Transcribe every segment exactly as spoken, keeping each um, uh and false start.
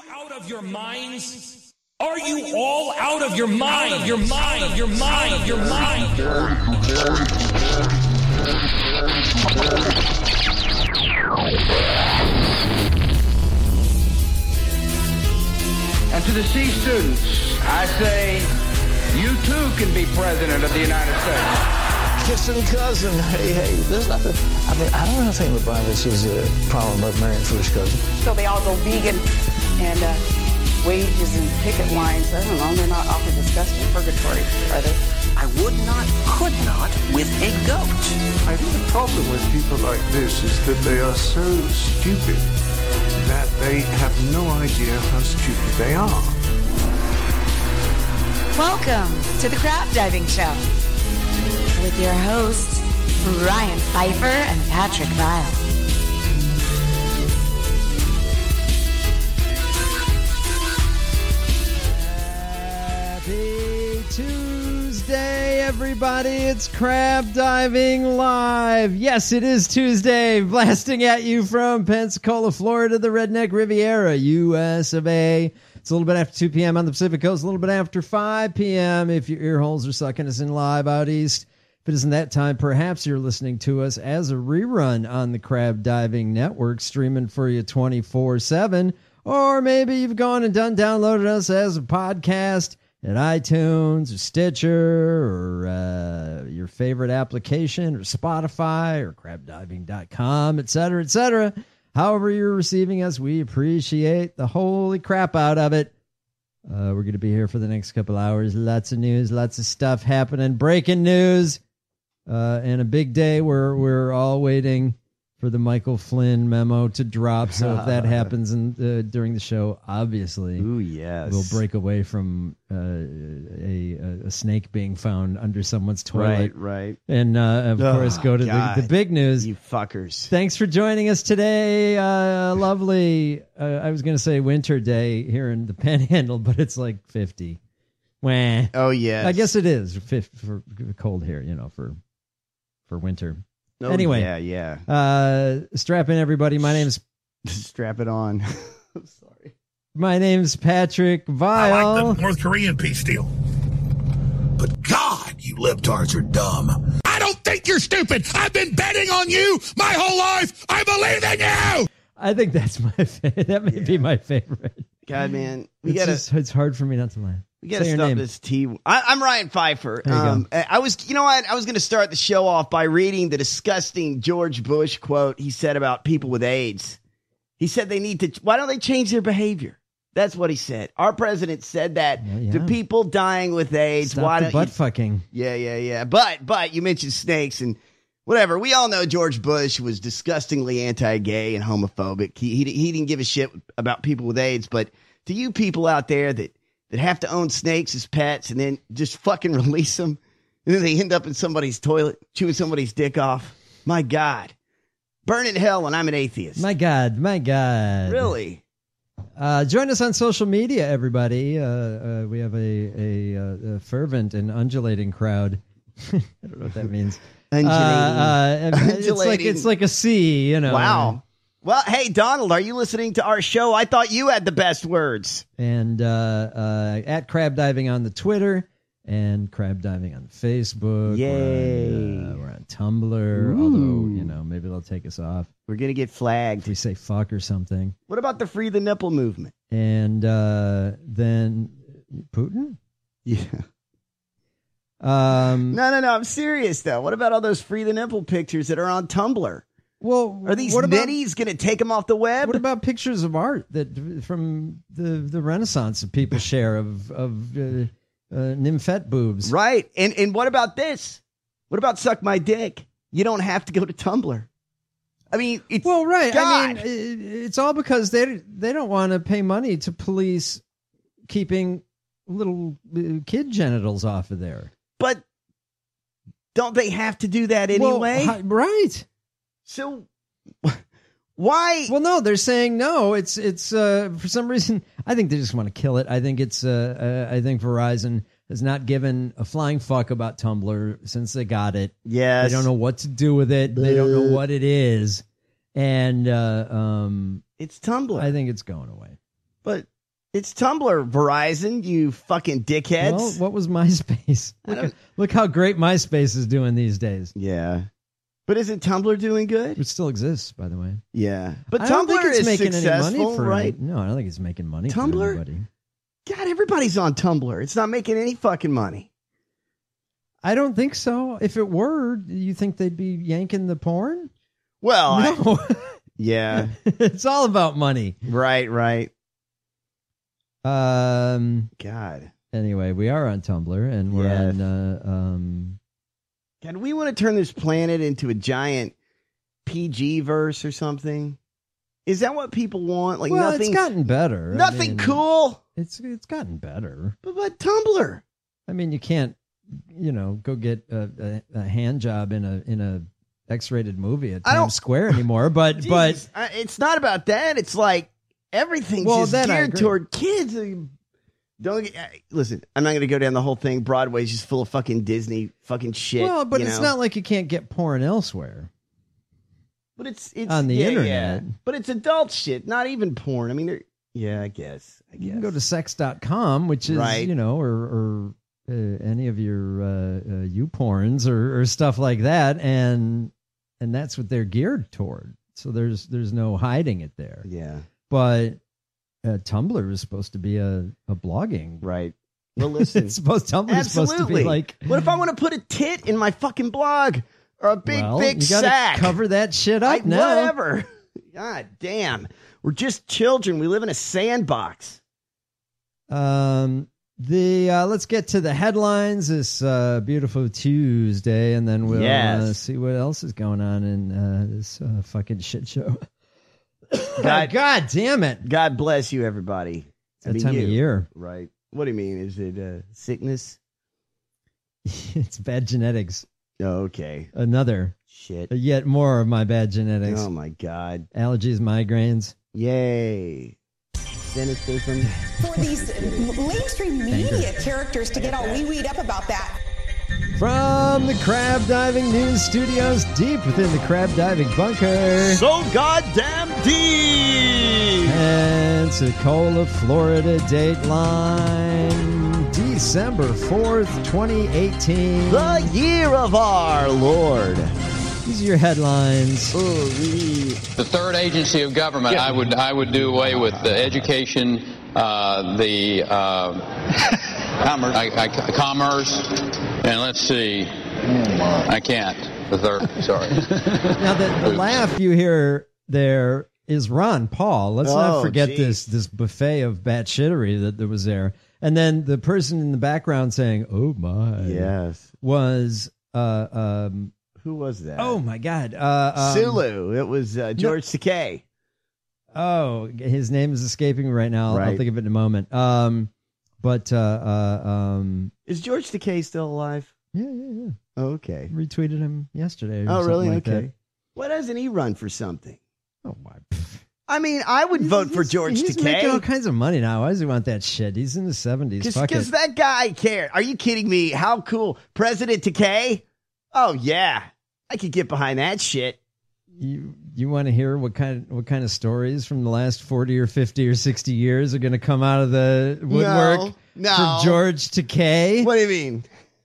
out of your minds? Are you all out of your mind? Of your mind? Of your mind? Of your mind? And to the C students, I say, you too can be president of the United States. Kissing cousin, hey, hey, there's nothing. I mean, I don't know anything with Barnabas is a problem about marrying first cousin. So they all go vegan and uh, wages and picket lines. I don't know, they're not awfully discussed in purgatory, are they? I would not, could not with a goat. I think the problem with people like this is that they are so stupid that they have no idea how stupid they are. Welcome to the Crab Diving Show with your hosts, Ryan Pfeiffer and Patrick Vile. Happy Tuesday, everybody. It's Crab Diving Live. Yes, it is Tuesday, blasting at you from Pensacola, Florida, the Redneck Riviera, U S of A. It's a little bit after two p.m. on the Pacific Coast, a little bit after five p.m. if your ear holes are sucking us in live out east. If it isn't that time, perhaps you're listening to us as a rerun on the Crab Diving Network, streaming for you twenty-four seven. Or maybe you've gone and done downloaded us as a podcast at iTunes or Stitcher or uh, your favorite application or Spotify or crab diving dot com, et cetera, et cetera. However you're receiving us, we appreciate the holy crap out of it. Uh, we're going to be here for the next couple hours. Lots of news, lots of stuff happening. Breaking news. Uh, and a big day where we're all waiting for the Michael Flynn memo to drop. So if that happens in, uh, during the show, obviously, ooh, yes. we'll break away from uh, a, a snake being found under someone's toilet. Right, right. And, uh, of oh, course, go to the, the big news. You fuckers. Thanks for joining us today. Uh, lovely, uh, I was going to say winter day here in the Panhandle, but it's like fifty. Wah. Oh, yes. I guess it is fifty for cold here, you know, for... for winter. Oh, anyway, yeah, yeah. Uh, strap in, everybody. My name's strap it on. I'm sorry. My name's Patrick Vile. I like the North Korean peace deal, but God, you libtards are dumb. I don't think you're stupid. I've been betting on you my whole life. I believe in you. I think that's my favorite. That may yeah. be my favorite. God, man, we it's gotta. Just, it's hard for me not to laugh. We gotta stop name. this T. I, I'm Ryan Pfeiffer. Um, I was, you know what? I was going to start the show off by reading the disgusting George Bush quote he said about people with AIDS. He said they need to. Why don't they change their behavior? That's what he said. Our president said that yeah, yeah. to people dying with AIDS. Stop why the don't butt you, fucking? Yeah, yeah, yeah. But but you mentioned snakes and whatever. We all know George Bush was disgustingly anti-gay and homophobic. He he, he didn't give a shit about people with AIDS. But to you people out there that. that have to own snakes as pets and then just fucking release them. And then they end up in somebody's toilet, chewing somebody's dick off. My God. Burn in hell and I'm an atheist. My God. My God. Really? Uh, join us on social media, everybody. Uh, uh, we have a, a, a fervent and undulating crowd. I don't know what that means. Undulating. Uh, uh, it's, like, it's like a sea, you know. Wow. Well, hey, Donald, are you listening to our show? I thought you had the best words. And uh, uh, at Crab Diving on the Twitter and Crab Diving on Facebook. Yay. We're on, uh, we're on Tumblr, Ooh. although, you know, maybe they'll take us off. We're going to get flagged. If we say fuck or something. What about the Free the Nipple movement? And uh, then Putin? Yeah. Um, no, no, no. I'm serious, though. What about all those Free the Nipple pictures that are on Tumblr? Well, are these ninnies going to take them off the web? What about pictures of art that from the, the Renaissance that people share of of uh, uh, nymphette boobs? Right. And and what about this? What about suck my dick? You don't have to go to Tumblr. I mean, it's, well, right. God. I mean, it's all because they they don't want to pay money to police keeping little kid genitals off of there. But don't they have to do that anyway? Well, right. So why? Well, no, they're saying no. It's it's uh, for some reason. I think they just want to kill it. I think it's. Uh, uh, I think Verizon has not given a flying fuck about Tumblr since they got it. Yes, they don't know what to do with it. They don't know what it is, and uh, um, it's Tumblr. I think it's going away. But It's Tumblr, Verizon, you fucking dickheads. Well, what was MySpace? Look, at, look how great MySpace is doing these days. Yeah. But isn't Tumblr doing good? It still exists, by the way. Yeah. But I Tumblr don't think it's is making successful, any money for right? No, I don't think it's making money Tumblr? for anybody. God, everybody's on Tumblr. It's not making any fucking money. I don't think so. If it were, do you think they'd be yanking the porn? Well, no. I, yeah. It's all about money. Right, right. Um. God. Anyway, we are on Tumblr, and we're Yes. on. Uh, um. God, we want to turn this planet into a giant P G verse or something. Is that what people want? Like well, nothing. it's gotten better. I Nothing mean, cool. It's it's gotten better. But, but Tumblr. I mean, you can't, you know, go get a, a, a hand job in a in a X-rated movie at I don't- Times Square anymore. But but Jesus, I- it's not about that. It's like everything's Well, just that I geared agree. toward kids. Don't get, uh, listen. I'm not going to go down the whole thing. Broadway's just full of fucking Disney fucking shit. well, but you it's know? not like you can't get porn elsewhere. But it's it's on the yeah, internet. yeah. But it's adult shit, not even porn. I mean, they're, yeah, I guess. I guess. You can go to sex dot com, which is, Right. you know, or, or uh, any of your uh, uh, U-porns or, or stuff like that, and and that's what they're geared toward. So there's there's no hiding it there. Yeah. But uh, Tumblr is supposed to be a, a blogging. Right. Well, listen. It's supposed Tumblr is supposed to Absolutely. be like, What if I want to put a tit in my fucking blog or a big well, big you gotta sack? cover that shit up I- now. Whatever. God damn. We're just children. We live in a sandbox. Um, the uh, let's get to the headlines this uh, beautiful Tuesday, and then we'll Yes. uh, see what else is going on in uh, this uh, fucking shit show. God, God damn it! God bless you, everybody. It's that time of year. Right. What do you mean? Is it uh, sickness? It's bad genetics. Oh, okay. Another Shit. yet more of my bad genetics. Oh, my God. Allergies, migraines. Yay. Cynicism. For these mainstream media characters to get all wee-weed up about that. From the Crab Diving News Studios, deep within the Crab Diving Bunker. So goddamn deep! Pensacola, Florida, Dateline, December fourth, twenty eighteen. The year of our Lord. These are your headlines. The third agency of government, I would I would do away with the education, uh, the uh, commerce, I, I, commerce, and let's see, I can't. The third, sorry. Now, the, the Oops. laugh you hear there is Ron Paul. Let's Oh, not forget geez. this this buffet of batshittery that, that was there. And then the person in the background saying, "Oh my," Yes. was uh, um, Who was that? oh my God, uh, um, Sulu. It was uh, George Takei. Oh, his name is escaping me right now. I'll, I'll Right. think of it in a moment. Um, but uh, uh, um, Is George Takei still alive? yeah, yeah, yeah. Oh, okay. Retweeted him yesterday. Or Oh, something really? like Okay. that. Why doesn't he run for something? Oh my. I mean, I would vote for He's- George He's making all Takei. kinds of money now. Why does he want that shit? He's in his seventies. Fuck Because it. that guy cared. Are you kidding me? How cool. President Takei? Oh, yeah. I could get behind that shit. You you want to hear what kind what kind of stories from the last forty or fifty or sixty years are going to come out of the woodwork No, no. for George Takei? What do you mean?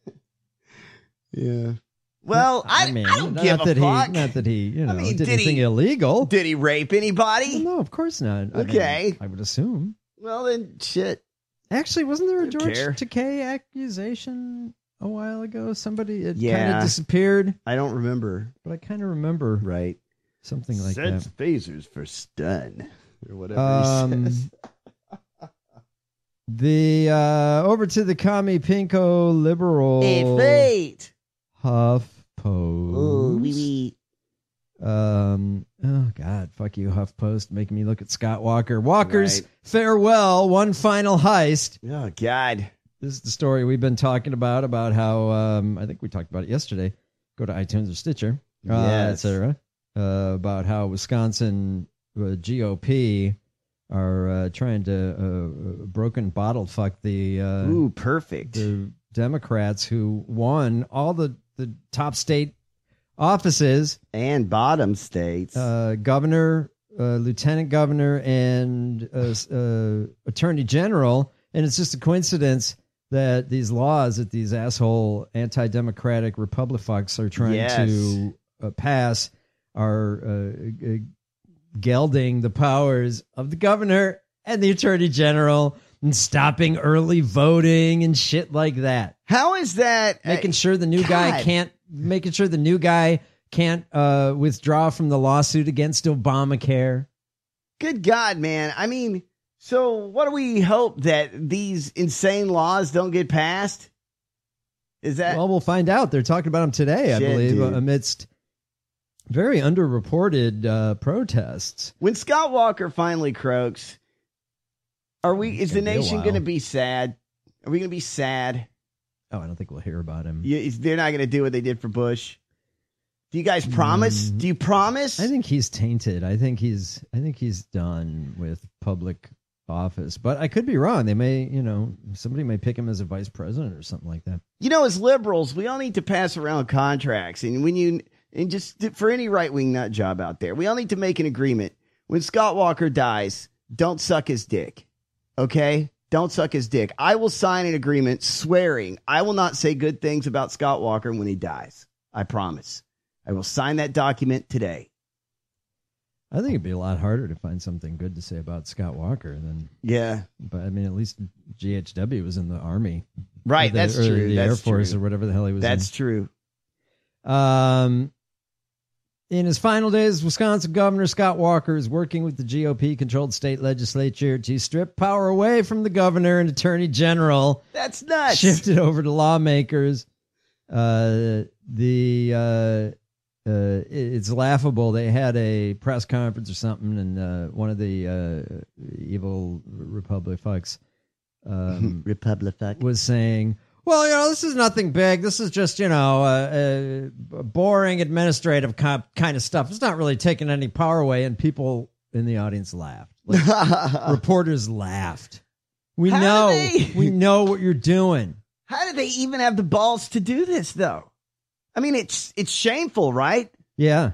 Yeah. Well, I, I, mean, don't not give that a fuck. he not that he you know I mean, did did anything he- illegal. Did he rape anybody? Well, no, of course not. I mean, Okay. I would assume. Well, then shit. Actually, wasn't there a Don't George care. Takei accusation a while ago? Somebody it kind Yeah. of disappeared, I don't remember. but I kind of remember Right. something like Sets that. phasers for stun. Or whatever Um, he says. The uh, over to the commie pinko liberal Hey, fate. Huff Oh, Post. wee wee. Um. Oh God, fuck you, Huff Post, making me look at Scott Walker. Walker's Right. farewell, one final heist. Oh, God. This is the story we've been talking about. About how um, I think we talked about it yesterday. Go to iTunes or Stitcher, uh, et Yes. cetera. Uh, about how Wisconsin uh, G O P are uh, trying to uh, broken bottle fuck the uh, Ooh, perfect. the Democrats who won all the, the top state offices. And bottom states. Uh, Governor uh, lieutenant governor and uh, uh, attorney general, and it's just a coincidence that these laws that these asshole anti-democratic Republic fucks are trying Yes. to uh, pass are uh, uh, gelding the powers of the governor and the attorney general and stopping early voting and shit like that. How is that? Making sure the new guy God. can't, making sure the new guy can't uh, withdraw from the lawsuit against Obamacare. Good God, man. I mean, so what do we hope that these insane laws don't get passed? Is that? Well, we'll find out. They're talking about them today, I Shit, believe, dude. amidst very underreported uh, protests. When Scott Walker finally croaks, are we? Is the gonna be a nation while. going to be sad? Are we going to be sad? Oh, I don't think we'll hear about him. You, is- they're not going to do what they did for Bush. Do you guys promise? Do you promise? Mm. I think he's tainted. I think he's. I think he's done with public office. But I could be wrong. They may, you know, somebody may pick him as a vice president or something like that. You know, as liberals, we all need to pass around contracts, and when you and just for any right wing nut job out there, we all need to make an agreement. When Scott Walker dies, don't suck his dick. Okay, don't suck his dick. I will sign an agreement swearing I will not say good things about Scott Walker when he dies. I promise. I will sign that document today. I think it'd be a lot harder to find something good to say about Scott Walker than. Yeah, but I mean, at least G H W was in the Army, Right, Or the- that's or true. The That's Air Force true. or whatever the hell he was. That's in. true. Um, in his final days, Wisconsin Governor Scott Walker is working with the G O P-controlled state legislature to strip power away from the governor and attorney general. That's nuts. Shift it over to lawmakers. Uh, the uh, uh, it- it's laughable. They had a press conference or something, and uh, one of the uh, evil Republic fucks um, Republic fuck was saying, well, you know, this is nothing big. This is just, you know, uh, uh, boring administrative comp kind of stuff. It's not really taking any power away. And people in the audience laughed. Like, reporters laughed. We How know, do they- we know what you're doing. How do they even have the balls to do this, though? I mean, it's it's shameful, right? Yeah.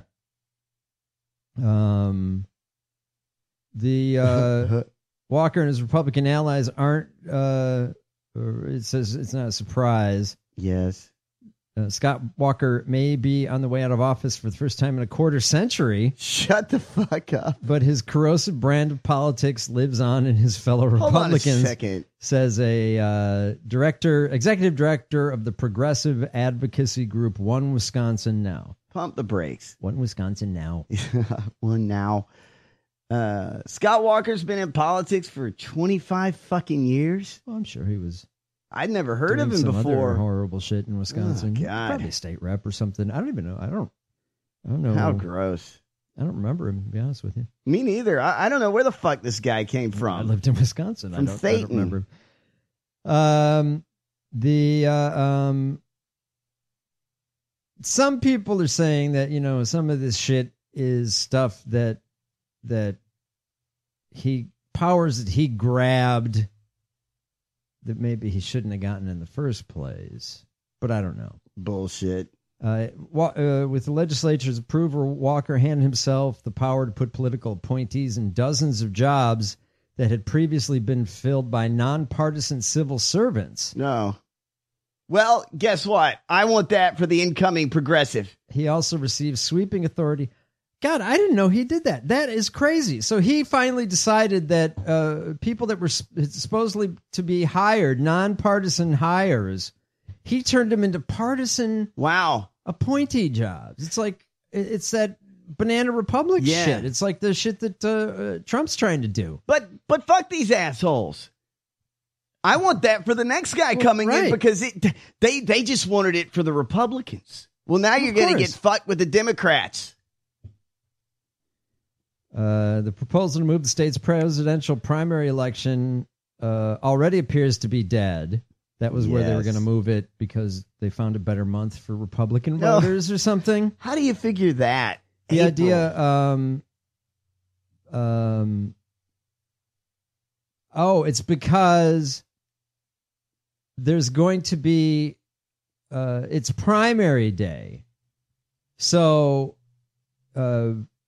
Um, the uh, Walker and his Republican allies aren't. Uh, or it says it's not a surprise. Yes. Uh, Scott Walker may be on the way out of office for the first time in a quarter century. Shut the fuck up. But his corrosive brand of politics lives on in his fellow Hold on a Republicans. second. Says a uh, director, executive director of the progressive advocacy group One Wisconsin Now. Pump the brakes. One Wisconsin Now. One now. Uh, Scott Walker's been in politics for twenty-five fucking years. Well, I'm sure he was. I'd never heard doing of him some before. Other horrible shit in Wisconsin. Oh, God. Probably state rep or something. I don't even know. I don't. I don't know. How gross. I don't remember him, to be honest with you. Me neither. I, I don't know where the fuck this guy came from. I lived in Wisconsin. I From don't, I don't Thetan. remember him. Um, the uh, um, some people are saying that, you know, some of this shit is stuff that that he powers that he grabbed that maybe he shouldn't have gotten in the first place. But I don't know. Bullshit. Uh, wa- uh, with the legislature's approval, Walker handed himself the power to put political appointees in dozens of jobs that had previously been filled by nonpartisan civil servants. No. Well, guess what? I want that for the incoming progressive. He also received sweeping authority. God, I didn't know he did that. That is crazy. So he finally decided that uh, people that were sp- supposedly to be hired, nonpartisan hires, he turned them into partisan wow appointee jobs. It's like it- it's that banana republic Yeah. shit. It's like the shit that uh, uh, Trump's trying to do. But but fuck these assholes. I want that for the next guy Well, coming in right. because it, they they just wanted it for the Republicans. Well, now you're going to get course. fucked with the Democrats. Uh, the proposal to move the state's presidential primary election uh, already appears to be dead. That was where they were Yes. going to move it because they found a better month for Republican No. voters or something. How do you figure that? The April. idea, um, um, oh, it's because there's going to be, uh, it's primary day. So, uh,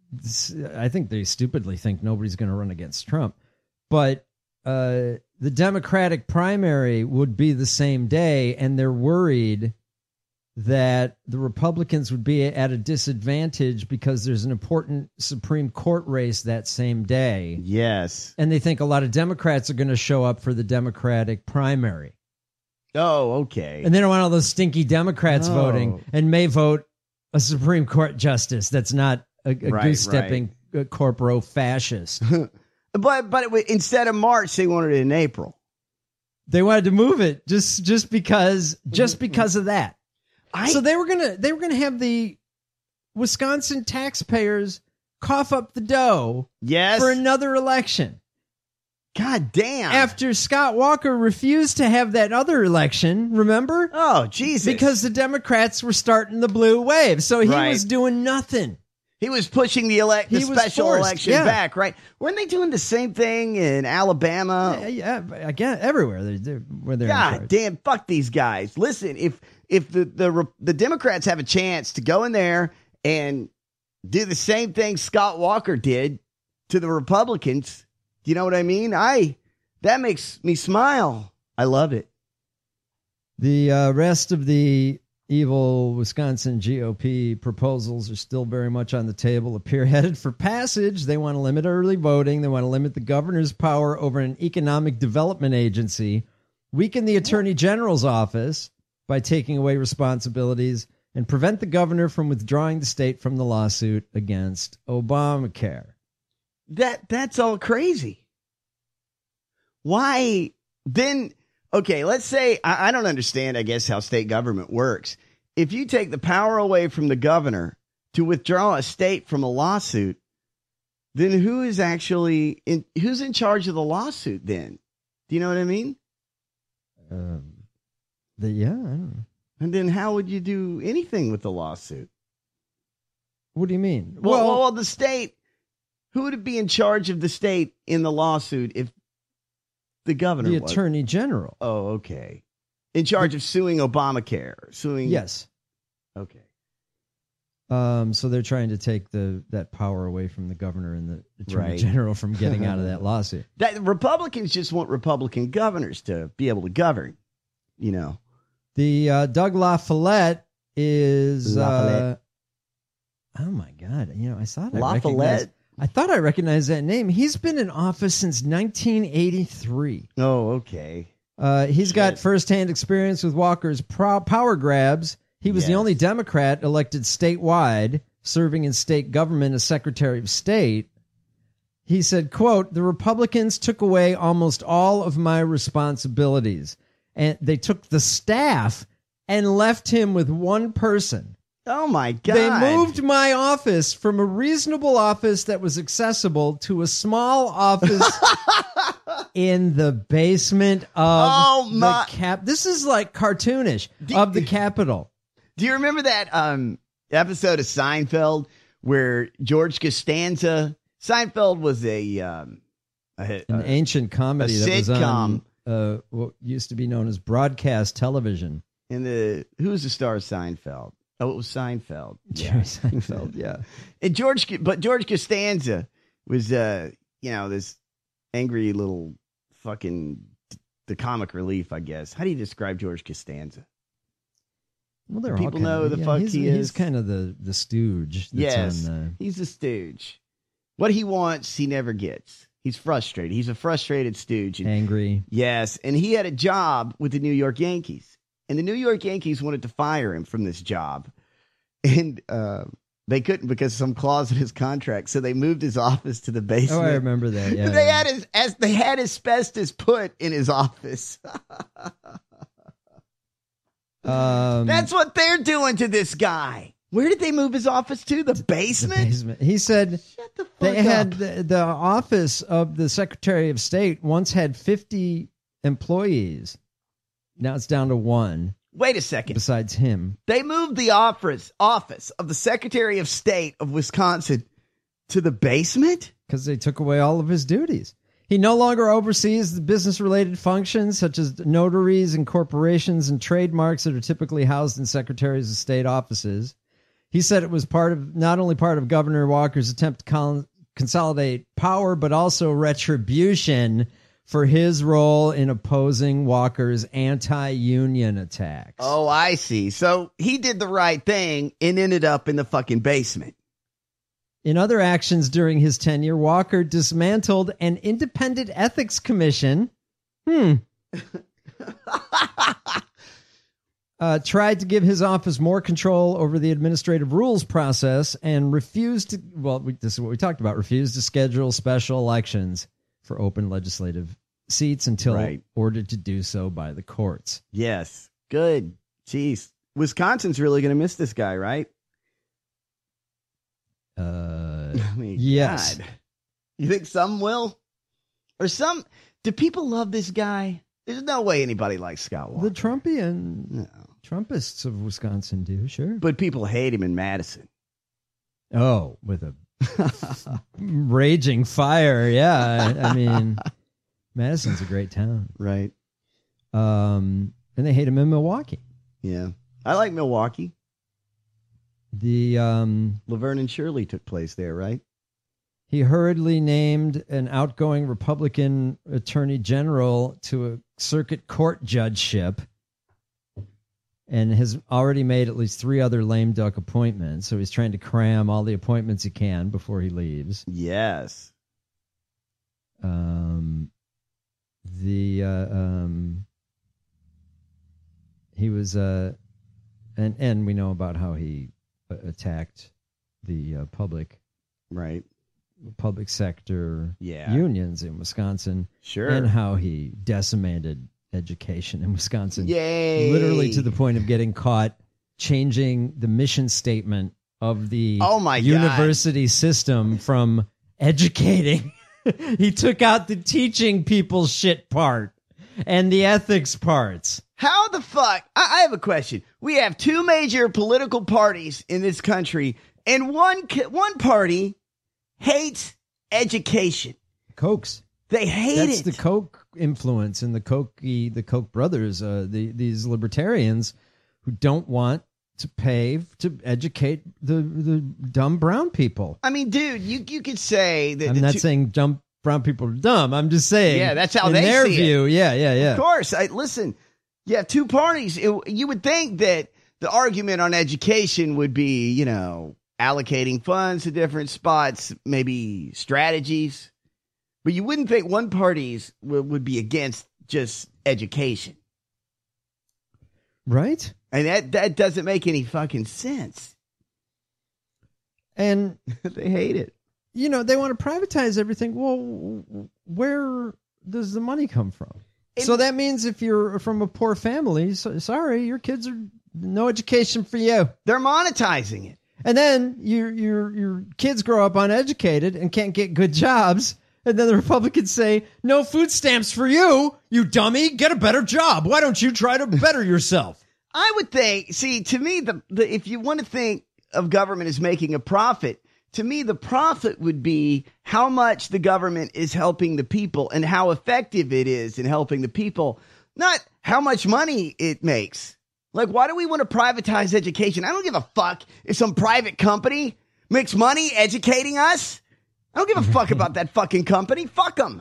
I think they stupidly think nobody's going to run against Trump. But uh, the Democratic primary would be the same day, and they're worried that the Republicans would be at a disadvantage because there's an important Supreme Court race that same day. Yes. And they think a lot of Democrats are going to show up for the Democratic primary. Oh, okay. And they don't want all those stinky Democrats Oh. voting and may vote a Supreme Court justice that's not a, a Right, goose-stepping uh, corporo fascist. But but it, wa- instead of March, they wanted it in April. They wanted to move it just just because just because of that. I- so they were gonna they were gonna have the Wisconsin taxpayers cough up the dough Yes. for another election. God damn. After Scott Walker refused to have that other election, remember? Oh, Jesus. Because the Democrats were starting the blue wave. So he Right. was doing nothing. He was pushing the elect the He was special forced, election yeah. back, right? Weren't they doing the same thing in Alabama? Yeah, yeah, again, everywhere they do where they're in God charge. damn, fuck these guys. Listen, if if the, the Re- the Democrats have a chance to go in there and do the same thing Scott Walker did to the Republicans, you know what I mean? I that makes me smile. I love it. The uh, rest of the evil Wisconsin G O P proposals are still very much on the table, appear headed for passage. They want to limit early voting. They want to limit the governor's power over an economic development agency, weaken the attorney general's office by taking away responsibilities, and prevent the governor from withdrawing the state from the lawsuit against Obamacare. That that's all crazy. Why then? Okay, let's say I, I don't understand, I guess, how state government works. If you take the power away from the governor to withdraw a state from a lawsuit, then who is actually in? Who's in charge of the lawsuit? Then, do you know what I mean? Um, the, yeah, I don't know. And then how would you do anything with the lawsuit? What do you mean? Well, well, well the state. Who would be in charge of the state in the lawsuit if the governor the was? attorney general. Oh, okay. In charge of suing Obamacare, suing. Yes. Okay. Um, so they're trying to take the that power away from the governor and the attorney Right. general from getting out of that lawsuit. That Republicans just want Republican governors to be able to govern. You know. The uh, Doug LaFollette is. LaFollette. Uh, oh my God! You know, I thought I LaFollette? recognized. I thought I recognized that name. He's been in office since nineteen eighty-three. Oh, okay. Uh, he's got firsthand experience with Walker's pro- power grabs. He was the Yes. only Democrat elected statewide, serving in state government as Secretary of State. He said, quote, "The Republicans took away almost all of my responsibilities, and they took the staff and left him with one person. Oh, my God. They moved my office from a reasonable office that was accessible to a small office in the basement of Oh, my- the cap. This is like cartoonish of the Capitol. Do you remember that um, episode of Seinfeld where George Costanza? Seinfeld was a um, a, An a- ancient comedy a that was on sitcom. uh, what used to be known as broadcast television. And the who was the star of Seinfeld? Oh, it was Seinfeld. Jerry Seinfeld, yeah. And George, but George Costanza was, uh, you know, this angry little fucking the comic relief, I guess. How do you describe George Costanza? Well, they're People all kind know of, the yeah, fuck he's, he He's is. kind of the, the stooge. That's Yes, on, he's a stooge. What he wants, he never gets. He's frustrated. He's a frustrated stooge. uh, And, angry. yes, and he had a job with the New York Yankees. And the New York Yankees wanted to fire him from this job. And uh, they couldn't because of some clause in his contract. So they moved his office to the basement. Oh, I remember that. Yeah, they yeah. had his as they had asbestos put in his office. Um, That's what they're doing to this guy. Where did they move his office to? The basement? The basement. He said the they fuck had up. the, the office of the Secretary of State once had fifty employees. Now it's down to one. Wait a second. Besides him, They moved the office office of the Secretary of State of Wisconsin to the basement? because they took away all of his duties. He no longer oversees the business-related functions such as notaries and corporations and trademarks that are typically housed in Secretaries of State offices. He said it was part of not only part of Governor Walker's attempt to con- consolidate power, but also retribution for his role in opposing Walker's anti-union attacks. Oh, I see. So he did the right thing and ended up in the fucking basement. In other actions during his tenure, Walker dismantled an independent ethics commission. Hmm. uh, tried to give his office more control over the administrative rules process and refused to, well, we, this is what we talked about, refused to schedule special elections for open legislative seats until Right. ordered to do so by the courts. Yes. Good. Jeez. Wisconsin's really going to miss this guy, right? Uh, I mean, yes. God. You think some will? Or some, do people love this guy? There's no way anybody likes Scott Walker. The Trumpian No. Trumpists of Wisconsin do, sure. But people hate him in Madison. Oh, with a raging fire. Yeah. I, I mean, Madison's a great town. Right. Um, and they hate him in Milwaukee. Yeah. I like Milwaukee. The um, Laverne and Shirley took place there, right? He hurriedly named an outgoing Republican attorney general to a circuit court judgeship and has already made at least three other lame duck appointments. So he's trying to cram all the appointments he can before he leaves. Yes. Um, the uh, um, he was uh, and and we know about how he attacked the uh, public, right, public sector yeah. unions in Wisconsin, sure, and how he decimated education in Wisconsin, yay, literally to the point of getting caught changing the mission statement of the oh my university God. system from educating. He took out the teaching people shit part and the ethics parts. How the fuck? I, I have a question. We have two major political parties in this country, and one one party hates education. Kochs. They hate That's it. That's the Koch influence in the Koch, the Koch brothers, uh, the, these libertarians who don't want to pay to educate the, the dumb brown people. I mean, dude, you you could say that. I'm not two, saying dumb brown people are dumb. I'm just saying. Yeah, that's how in they their see view. it. Yeah, yeah, yeah. Of course. I, listen, you have two parties. It, you would think that the argument on education would be, you know, allocating funds to different spots, maybe strategies. But you wouldn't think one party's would, would be against just education. Right? And that, that doesn't make any fucking sense. And they hate it. You know, they want to privatize everything. Well, where does the money come from? It, so that means if you're from a poor family, so, sorry, your kids are no education for you. They're monetizing it. And then your your your kids grow up uneducated and can't get good jobs. And then the Republicans say, no food stamps for you, you dummy. Get a better job. Why don't you try to better yourself? I would think, see, to me, the, the if you want to think of government as making a profit, to me, the profit would be how much the government is helping the people and how effective it is in helping the people, not how much money it makes. Like, why do we want to privatize education? I don't give a fuck if some private company makes money educating us. I don't give a fuck about that fucking company. Fuck them.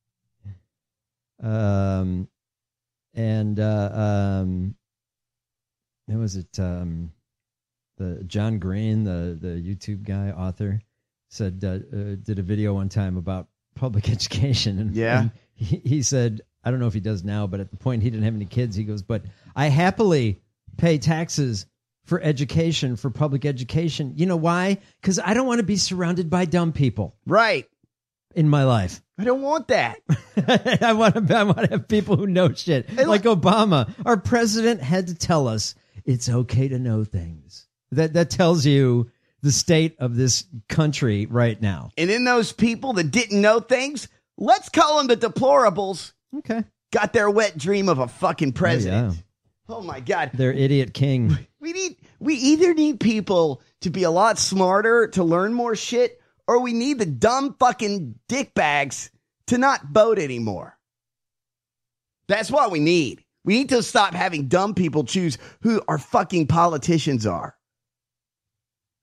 Um, and, uh, um, who was it? Um, the John Green, the, the YouTube guy, author, said, uh, uh, did a video one time about public education. And, yeah. and he, he said, I don't know if he does now, but at the point he didn't have any kids, he goes, but I happily pay taxes for education, for public education. You know why? Because I don't want to be surrounded by dumb people. Right. In my life. I don't want that. I want to I want to have people who know shit. And like Obama. Our president had to tell us it's okay to know things. That that tells you the state of this country right now. And in those people that didn't know things, let's call them the deplorables. Okay. Got their wet dream of a fucking president. Oh, yeah. Oh my God. Their idiot king. We need we either need people to be a lot smarter to learn more shit, or we need the dumb fucking dickbags to not vote anymore. That's what we need. We need to stop having dumb people choose who our fucking politicians are.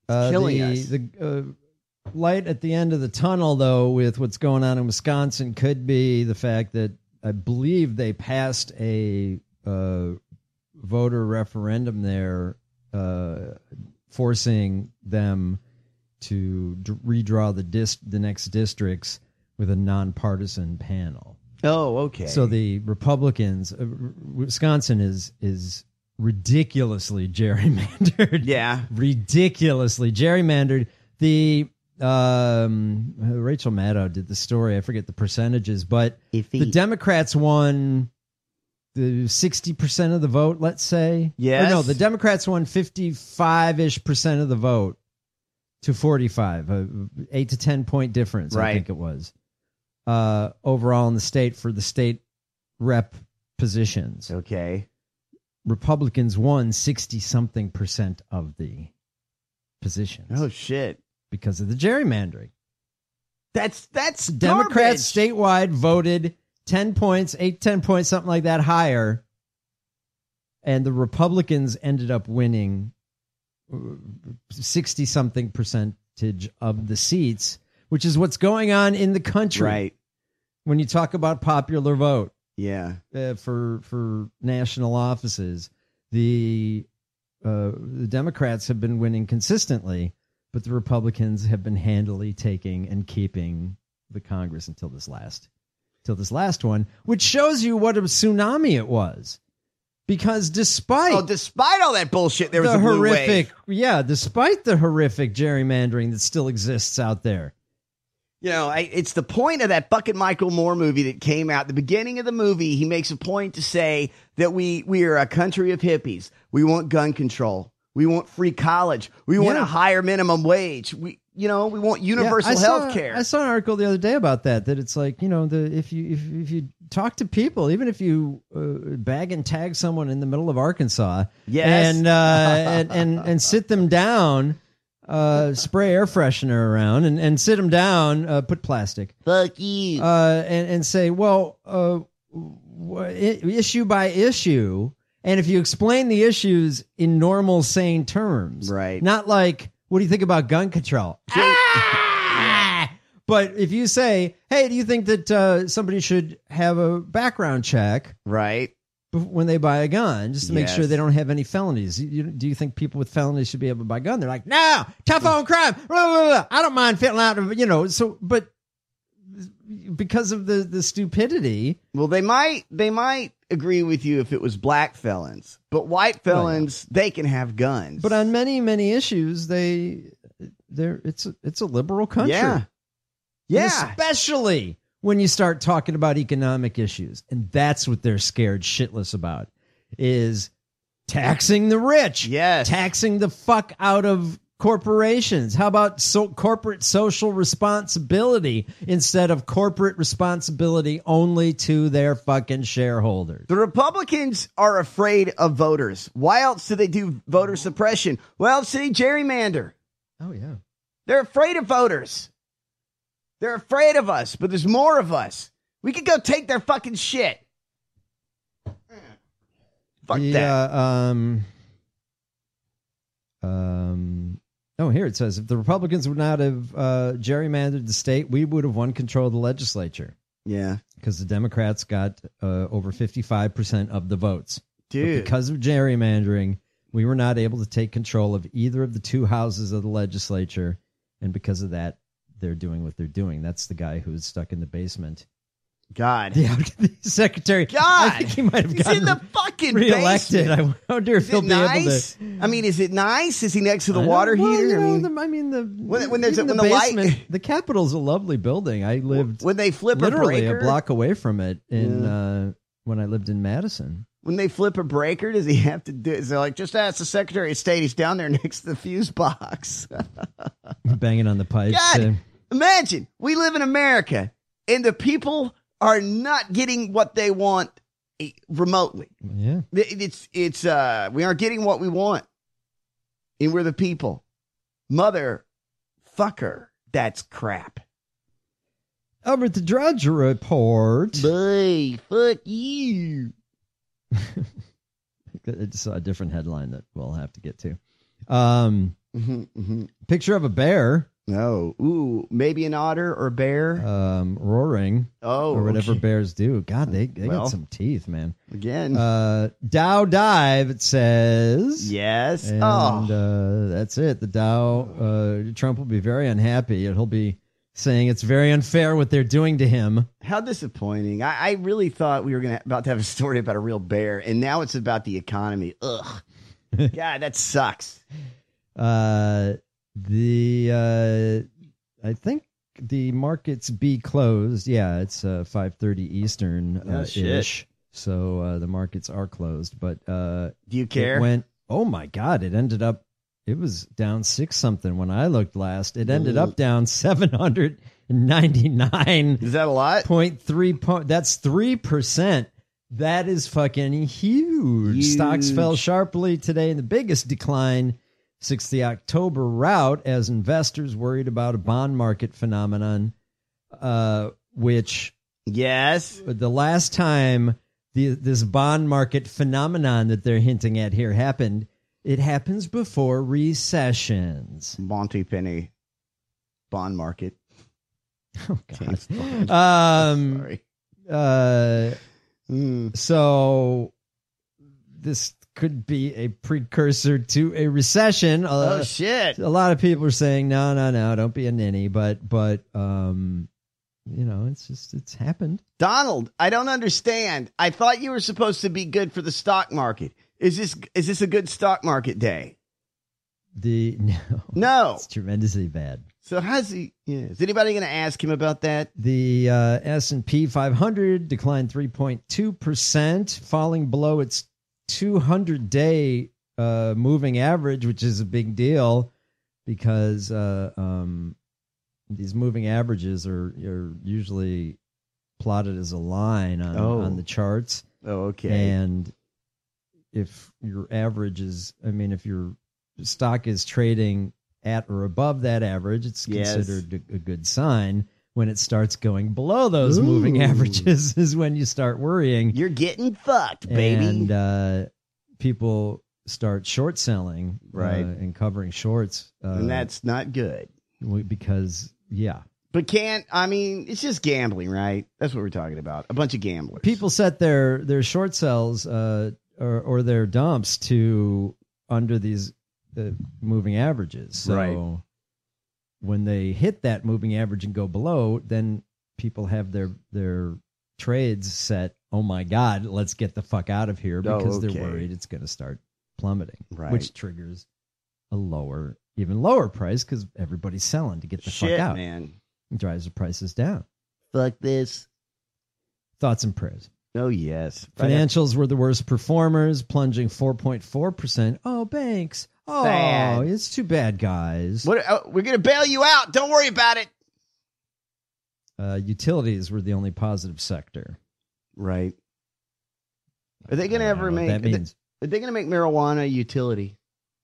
Uh, killing the, us. The uh, light at the end of the tunnel, though, with what's going on in Wisconsin, could be the fact that I believe they passed a uh, voter referendum there, uh, forcing them to d- redraw the dis- the next districts with a nonpartisan panel. Oh, okay. So the Republicans, uh, Wisconsin is is ridiculously gerrymandered. Yeah, ridiculously gerrymandered. The um, Rachel Maddow did the story. I forget the percentages, but Iffy. the Democrats won the sixty percent of the vote. Let's say, yes. Or no, the Democrats won fifty-five ish percent of the vote to forty-five, a eight to ten point difference. Right. I think it was. Uh, overall in the state for the state rep positions. Okay. Republicans won sixty something percent of the positions. Oh, shit. Because of the gerrymandering. That's, that's Democrats garbage. statewide voted ten points, eight, ten points, something like that higher. And the Republicans ended up winning sixty something percentage of the seats, which is what's going on in the country. Right. When you talk about popular vote. Yeah. Uh, for for national offices, the uh, the Democrats have been winning consistently, but the Republicans have been handily taking and keeping the Congress until this last, until this last one, which shows you what a tsunami it was. Because despite oh, despite all that bullshit, there was the a blue horrific, wave. yeah, despite the horrific gerrymandering that still exists out there. You know, I, it's the point of that fucking Michael Moore movie that came out. The beginning of the movie, he makes a point to say that we we are a country of hippies. We want gun control. We want free college. We want Yeah. a higher minimum wage. We, you know, we want universal Yeah, I health saw- care. I saw an article the other day about that. That it's like, you know, the if you if if you talk to people, even if you uh, bag and tag someone in the middle of Arkansas, Yes. and uh, and, and and sit them down, uh, spray air freshener around, and, and sit them down, uh, put plastic, fuck you, uh, and and say, well, uh, wh- i- issue by issue. And if you explain the issues in normal, sane terms, right? Not like, what do you think about gun control? Ah! But if you say, hey, do you think that uh, somebody should have a background check, right, when they buy a gun, just to make Yes. sure they don't have any felonies? You, you, do you think people with felonies should be able to buy a gun? They're like, no, tough on crime. Blah, blah, blah. I don't mind filling out, you know. So, but because of the the stupidity, well, they might they might agree with you if it was black felons, but white felons, they can have guns. But on many many issues, they they're it's a, it's a liberal country. Yeah. Yeah. And especially when you start talking about economic issues, and that's what they're scared shitless about, is taxing the rich. Yes. Taxing the fuck out of corporations. How about so corporate social responsibility instead of corporate responsibility only to their fucking shareholders? The Republicans are afraid of voters. Why else do they do voter suppression? Well, see, gerrymander. Oh, yeah. They're afraid of voters. They're afraid of us, but there's more of us. We could go take their fucking shit. Fuck the, that. Uh, um, um, oh, here it says, if the Republicans would not have uh, gerrymandered the state, we would have won control of the legislature. Yeah. Because the Democrats got uh, over fifty-five percent of the votes. Dude. But because of gerrymandering, we were not able to take control of either of the two houses of the legislature. And because of that, they're doing what they're doing. That's the guy who's stuck in the basement. God. The, the secretary. God. I think he might have He's gotten in the fucking reelected. basement. I wonder if Is he'll it be nice? able to. I mean, is it nice? Is he next to the I water don't- well, heater? you I know, mean, the, I mean, the when, when there's even a, when the the, basement, light, the Capitol's a lovely building. I lived when they flip literally a breaker, a block away from it in Yeah. uh, when I lived in Madison. when they flip a breaker, does he have to do? Is it like just ask the Secretary of State? He's down there next to the fuse box, Banging on the pipes. God, uh, imagine we live in America and the people are not getting what they want eh, remotely. yeah. It- It's it's uh we aren't getting what we want, and we're the people. Motherfucker, that's crap. Albert the Drudge Report. Boy, fuck you. I just saw a different headline that we'll have to get to. Um, Mm-hmm, mm-hmm. Picture of a bear. No. Ooh, maybe an otter or a bear. Um, roaring. Oh, or whatever okay. bears do. God, they, they Well, got some teeth, man. Again. Uh, Dow dive, it says. Yes. And oh. uh, that's it. The Dow, uh, Trump will be very unhappy. He'll be saying it's very unfair what they're doing to him. How disappointing. I, I really thought we were gonna about to have a story about a real bear, and now it's about the economy. Ugh. God, that sucks. Uh, the uh, I think the markets be closed. Yeah, it's uh, five thirty Eastern Oh, uh, shit. ish. So uh, the markets are closed. But uh, do you care? It went. Oh my God! It ended up. It was down six something when I looked last. It ended Ooh. up down seven hundred ninety nine. Is that a lot? Point three point. That's three percent. That is fucking huge. Huge. Stocks fell sharply today in the biggest decline since the October rout as investors worried about a bond market phenomenon, uh, which yes, the last time the this bond market phenomenon that they're hinting at here happened, it happens before recessions. Monty Penny bond market. Oh God. Um, Sorry. Uh, mm. So this could be a precursor to a recession. Oh uh, shit! A lot of people are saying, no, no, no, don't be a ninny. But, but, um, you know, it's just, it's happened. Donald, I don't understand. I thought you were supposed to be good for the stock market. Is this, is this a good stock market day? The, no. No. It's tremendously bad. So how's he, yeah, is anybody going to ask him about that? The uh, S and P five hundred declined three point two percent, falling below its two hundred day uh, moving average, which is a big deal because uh, um, these moving averages are, are usually plotted as a line on, Oh. on the charts. Oh, okay. And if your average is, I mean, if your stock is trading at or above that average, it's Yes. considered a, a good sign. When it starts going below those moving Ooh. averages is when you start worrying. You're getting fucked, baby. And uh, people start short selling, Right. uh, and covering shorts. Uh, and that's not good. because, yeah. But can't, I mean, it's just gambling, right? That's what we're talking about. A bunch of gamblers. People set their, their short sells uh, or, or their dumps to under these uh, moving averages. So Right. when they hit that moving average and go below, then people have their their trades set. Oh my God, let's get the fuck out of here because Oh, okay. they're worried it's going to start plummeting, Right. which triggers a lower, even lower price because everybody's selling to get the Shit, fuck out. man. It drives the prices down. Fuck this. Thoughts and prayers. Oh, yes. Financials were the worst performers, plunging four point four percent. Oh, banks. Oh, Bad. it's too bad, guys. What, uh, we're going to bail you out. Don't worry about it. Uh, utilities were the only positive sector. Right. Are they going to I don't ever know what make, that are they, means. are they going to make marijuana a utility?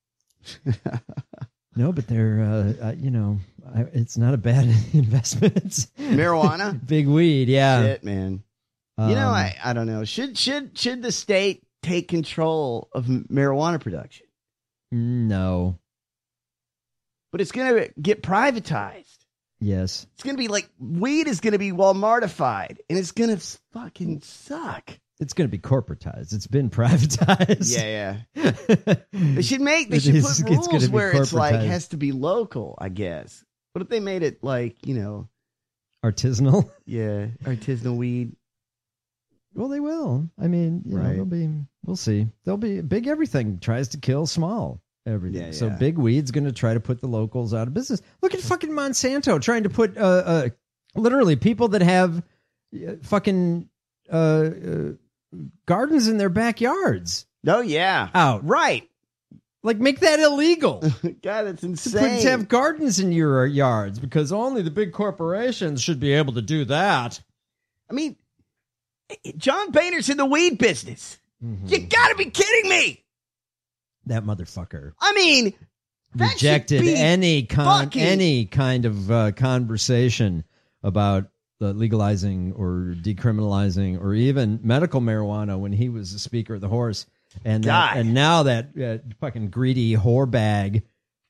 No, but they're, uh, uh, you know, I, it's not a bad investment. Marijuana? Big weed, yeah. Shit, man. You know, Um, I, I don't know. Should should should the state take control of m- marijuana production? No. But it's going to get privatized. Yes. It's going to be like weed is going to be Walmartified, and it's going to fucking suck. It's going to be corporatized. It's been privatized. Yeah, yeah. They should make. They It should is- put it's gonna rules be where it's like corporatized. has to be local. I guess. What if they made it like you know, Artisanal. yeah, artisanal weed? Well, they will. I mean, you know, Right. they'll be. We'll see. They'll be big. Everything tries to kill small everything. Yeah, So yeah. big weed's going to try to put the locals out of business. Look at fucking Monsanto trying to put uh, uh literally people that have uh, fucking uh, uh gardens in their backyards Oh yeah, out. right. Like make that illegal. God, that's To, put, insane. to have gardens in your yards because only the big corporations should be able to do that. I mean, John Boehner's in the weed business. Mm-hmm. You got to be kidding me. That motherfucker I mean, that should rejected be any con- fucking- any kind of uh, conversation about uh, legalizing or decriminalizing or even medical marijuana when he was the Speaker of the Horse. And that, God. and now that uh, fucking greedy whore bag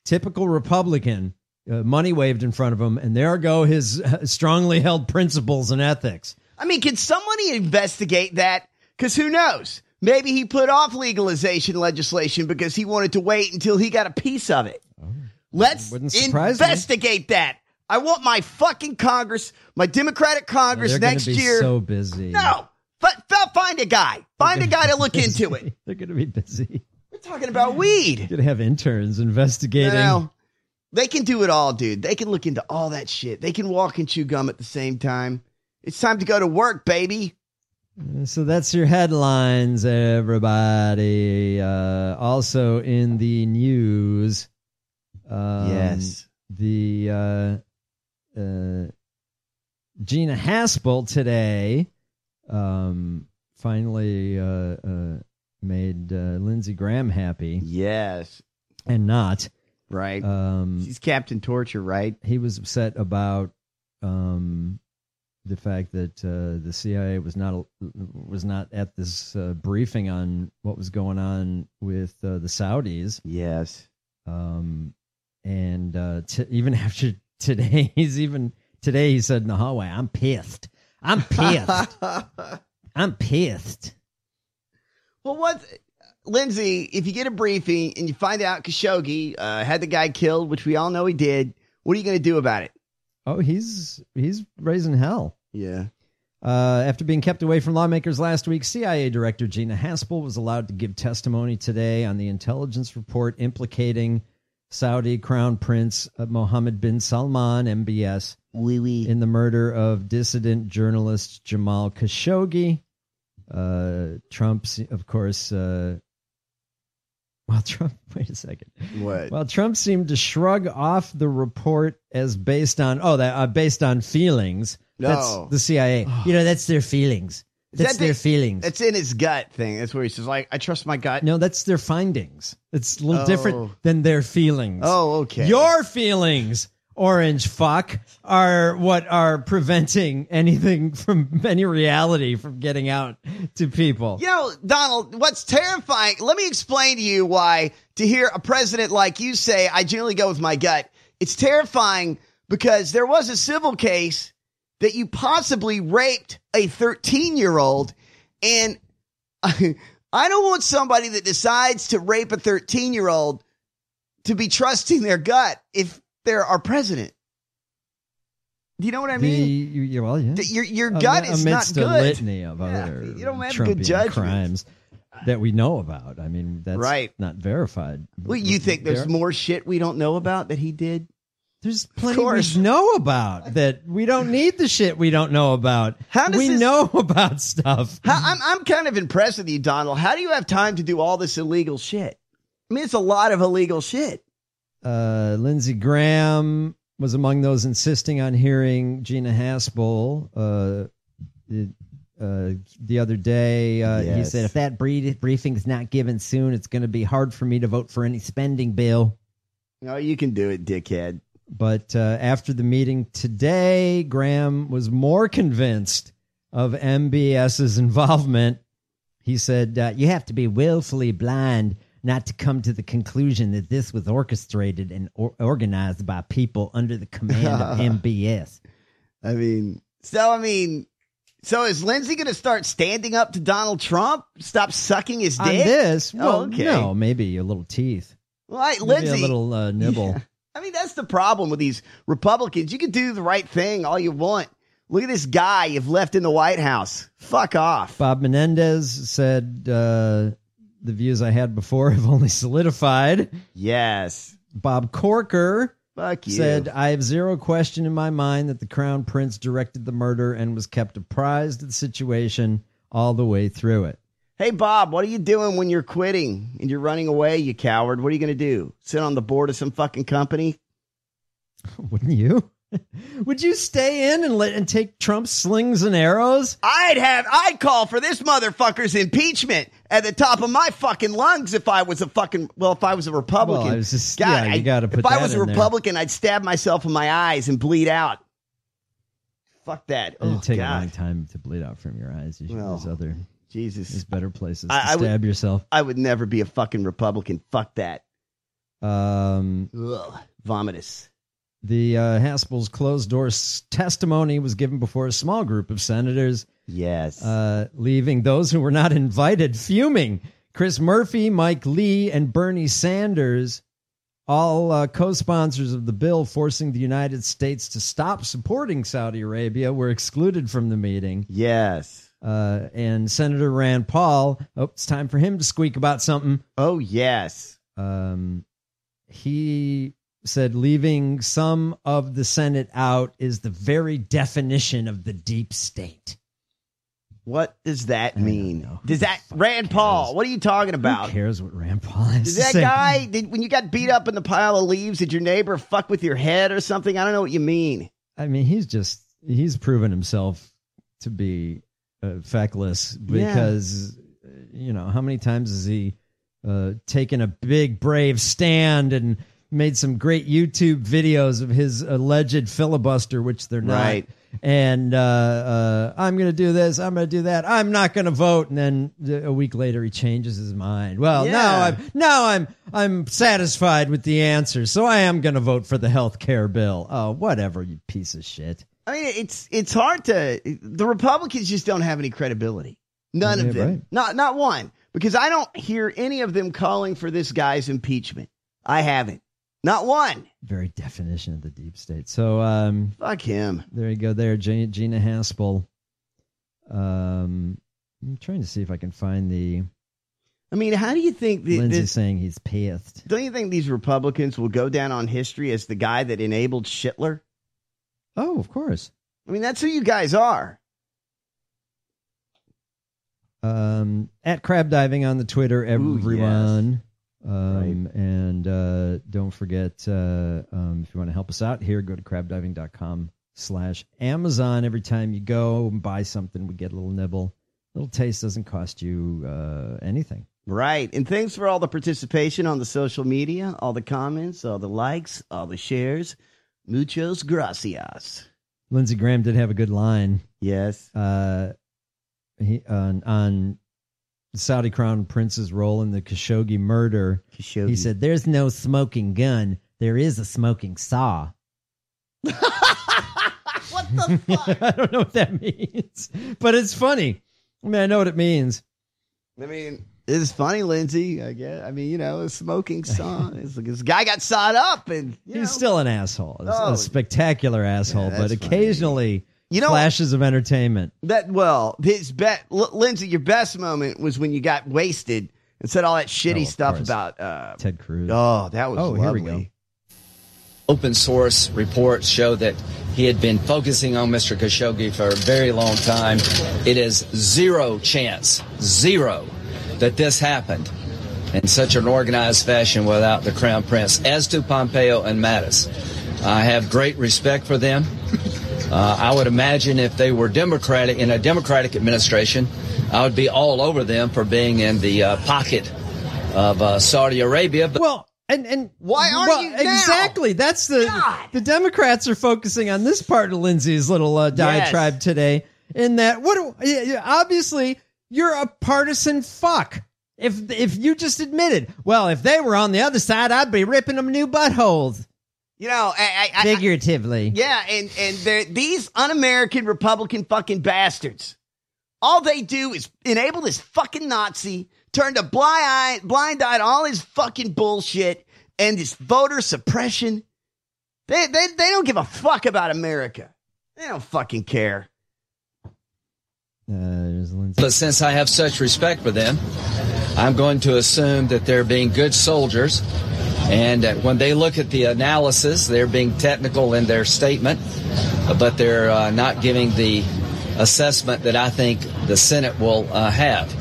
typical Republican, uh, money waved in front of him, and there go his uh, strongly held principles and ethics. I mean, can somebody investigate that? Because who knows? Maybe he put off legalization legislation because he wanted to wait until he got a piece of it. Oh, Let's investigate me. that. I want my fucking Congress, my Democratic Congress oh, next be year. So busy. No, but find a guy. Find a guy to look busy. into it. They're going to be busy. We're talking about weed. You're going to have interns investigating. No, they can do it all, dude. They can look into all that shit. They can walk and chew gum at the same time. It's time to go to work, baby. So that's your headlines, everybody. Uh, also in the news. Um, yes. The uh, uh, Gina Haspel today um, finally uh, uh, made uh, Lindsey Graham happy. Yes. And not. Right. Um, She's Captain Torture, right? He was upset about um, the fact that uh, the C I A was not was not at this uh, briefing on what was going on with uh, the Saudis. Yes. Um, and uh, t- even after today, he's even today he said in the hallway, "I'm pissed. I'm pissed. I'm pissed." Well, what, Lindsey? If you get a briefing and you find out Khashoggi uh, had the guy killed, which we all know he did, what are you going to do about it? Oh, he's he's raising hell. Yeah. Uh, after being kept away from lawmakers last week, C I A Director Gina Haspel was allowed to give testimony today on the intelligence report implicating Saudi Crown Prince Mohammed bin Salman, M B S, oui, oui. in the murder of dissident journalist Jamal Khashoggi. Uh, Trump, of course, uh, well, Trump, wait a second. What? Well, Trump seemed to shrug off the report as based on, oh, that uh, based on feelings. No. That's the C I A. You know, that's their feelings. That's that their the, feelings. That's in his gut thing. That's where he says, like, I trust my gut. No, that's their findings. It's a little Oh. different than their feelings. Oh, okay. Your feelings, orange fuck, are what are preventing anything from any reality from getting out to people. You know, Donald, what's terrifying, let me explain to you why to hear a president like you say, I generally go with my gut. It's terrifying because there was a civil case that you possibly raped a thirteen-year-old, and I, I don't want somebody that decides to rape a thirteen-year-old to be trusting their gut if they're our president. Do you know what I mean? The, you, well, yeah. Your, your gut is not Amidst good. a litany of Yeah, other you don't have Trumpian good judgment. crimes that we know about. I mean, that's Right. not verified. Well, you think there's There- more shit we don't know about that he did? There's plenty Of course. we know about that we don't need the shit we don't know about. How does we this- know about stuff. How, I'm I'm kind of impressed with you, Donald. How do you have time to do all this illegal shit? I mean, it's a lot of illegal shit. Uh, Lindsey Graham was among those insisting on hearing Gina Haspel. Uh, it, uh, the other day, uh, he Yes. said, if that brief- briefing is not given soon, it's going to be hard for me to vote for any spending bill. No, you can do it, dickhead. But uh, after the meeting today, Graham was more convinced of M B S's involvement. He said, uh, you have to be willfully blind not to come to the conclusion that this was orchestrated and or- organized by people under the command of M B S. I mean, so, I mean, so is Lindsey going to start standing up to Donald Trump? Stop sucking his dick? On this, well, Oh, okay. no, maybe a little teeth. Well, I, Maybe Lindsey. a little uh, nibble. Yeah. I mean, that's the problem with these Republicans. You can do the right thing all you want. Look at this guy you've left in the White House. Fuck off. Bob Menendez said uh, the views I had before have only solidified. Yes. Bob Corker Fuck you. said, I have zero question in my mind that the Crown Prince directed the murder and was kept apprised of the situation all the way through it. Hey, Bob, what are you doing when you're quitting and you're running away, you coward? What are you going to do? Sit on the board of some fucking company? Wouldn't you? Would you stay in and let and take Trump's slings and arrows? I'd have, I'd call for this motherfucker's impeachment at the top of my fucking lungs if I was a fucking, well, if I was a Republican. Well, I was just, God, yeah, you got to put if I that was a in there. Republican, I'd stab myself in my eyes and bleed out. Fuck that. It Oh, would take God. a long time to bleed out from your eyes. You should, Well, there's other, Jesus. there's better places I- to I would- stab yourself. I would never be a fucking Republican. Fuck that. Um, Ugh, vomitous. The uh, Haspel's closed-door s- testimony was given before a small group of senators. Yes. Uh, leaving those who were not invited fuming. Chris Murphy, Mike Lee, and Bernie Sanders, all uh, co-sponsors of the bill forcing the United States to stop supporting Saudi Arabia, were excluded from the meeting. Yes. Uh, and Senator Rand Paul, oh, it's time for him to squeak about something. Oh, yes. Um, he said leaving some of the Senate out is the very definition of the deep state. What does that mean? Does that Rand Paul? What are you talking about? Who cares what Rand Paul has Did to that say? guy, did, when you got beat up in the pile of leaves, did your neighbor fuck with your head or something? I don't know what you mean. I mean, he's just, he's proven himself to be uh, feckless because, yeah. you know, how many times has he uh, taken a big, brave stand and made some great YouTube videos of his alleged filibuster, which they're not. Right. And uh, uh, I'm going to do this. I'm going to do that. I'm not going to vote. And then a week later, he changes his mind. Well, Yeah. now I'm now I'm I'm satisfied with the answer, so I am going to vote for the health care bill. Oh, whatever, you piece of shit. I mean, it's it's hard to. The Republicans just don't have any credibility. None Yeah, of them. right. Not not one. Because I don't hear any of them calling for this guy's impeachment. I haven't. Not one. Very definition of the deep state. So, um, fuck him. There you go. There, Gina, Gina Haspel. Um, I'm trying to see if I can find the. I mean, how do you think the, Lindsay this, saying he's pissed? Don't you think these Republicans will go down on history as the guy that enabled Schindler? Oh, of course. I mean, that's who you guys are. Um, at crab diving on the Twitter, everyone. Um, Right. And uh, don't forget, uh, um, if you want to help us out here, go to crabdiving.com slash Amazon. Every time you go and buy something, we get a little nibble. Little taste doesn't cost you uh, anything. Right. And thanks for all the participation on the social media, all the comments, all the likes, all the shares. Muchos gracias. Lindsey Graham did have a good line. Yes. Uh, he on on the Saudi Crown Prince's role in the Khashoggi murder. Khashoggi. He said, "There's no smoking gun. There is a smoking saw." What the fuck? I don't know what that means, but it's funny. I mean, I know what it means. I mean, it's funny, Lindsay. I guess. I mean, you know, a smoking saw. It's like this guy got sawed up, and you He's know. still an asshole. A- Oh. a spectacular asshole, Yeah, but that's occasionally You know- flashes of entertainment. That well, his bet, L- Lindsay. Your best moment was when you got wasted and said all that shitty Oh, of stuff course. about uh, Ted Cruz. Oh, that was Oh, lovely. here we go. Open source reports show that he had been focusing on Mister Khashoggi for a very long time. It is zero chance, zero, that this happened in such an organized fashion without the Crown Prince, as do Pompeo and Mattis. I have great respect for them. Uh, I would imagine if they were Democratic, in a Democratic administration, I would be all over them for being in the uh, pocket of uh, Saudi Arabia. But Well, and and why aren't well, you now? exactly? That's the the Democrats are focusing on this part of Lindsay's little uh, diatribe today. In that, what do- yeah, yeah, obviously you're a partisan fuck. If if you just admitted, well, if they were on the other side, I'd be ripping them new buttholes. You know, I, I, I, Figuratively, yeah, and and they're, these un-American Republican fucking bastards. All they do is enable this fucking Nazi, turn a blind eye, blind eye to all his fucking bullshit and this voter suppression. They, they they don't give a fuck about America. They don't fucking care. Uh, there's Lindsay. But since I have such respect for them, I'm going to assume that they're being good soldiers. And uh, when they look at the analysis, they're being technical in their statement, but they're uh, not giving the assessment that I think the Senate will uh, have.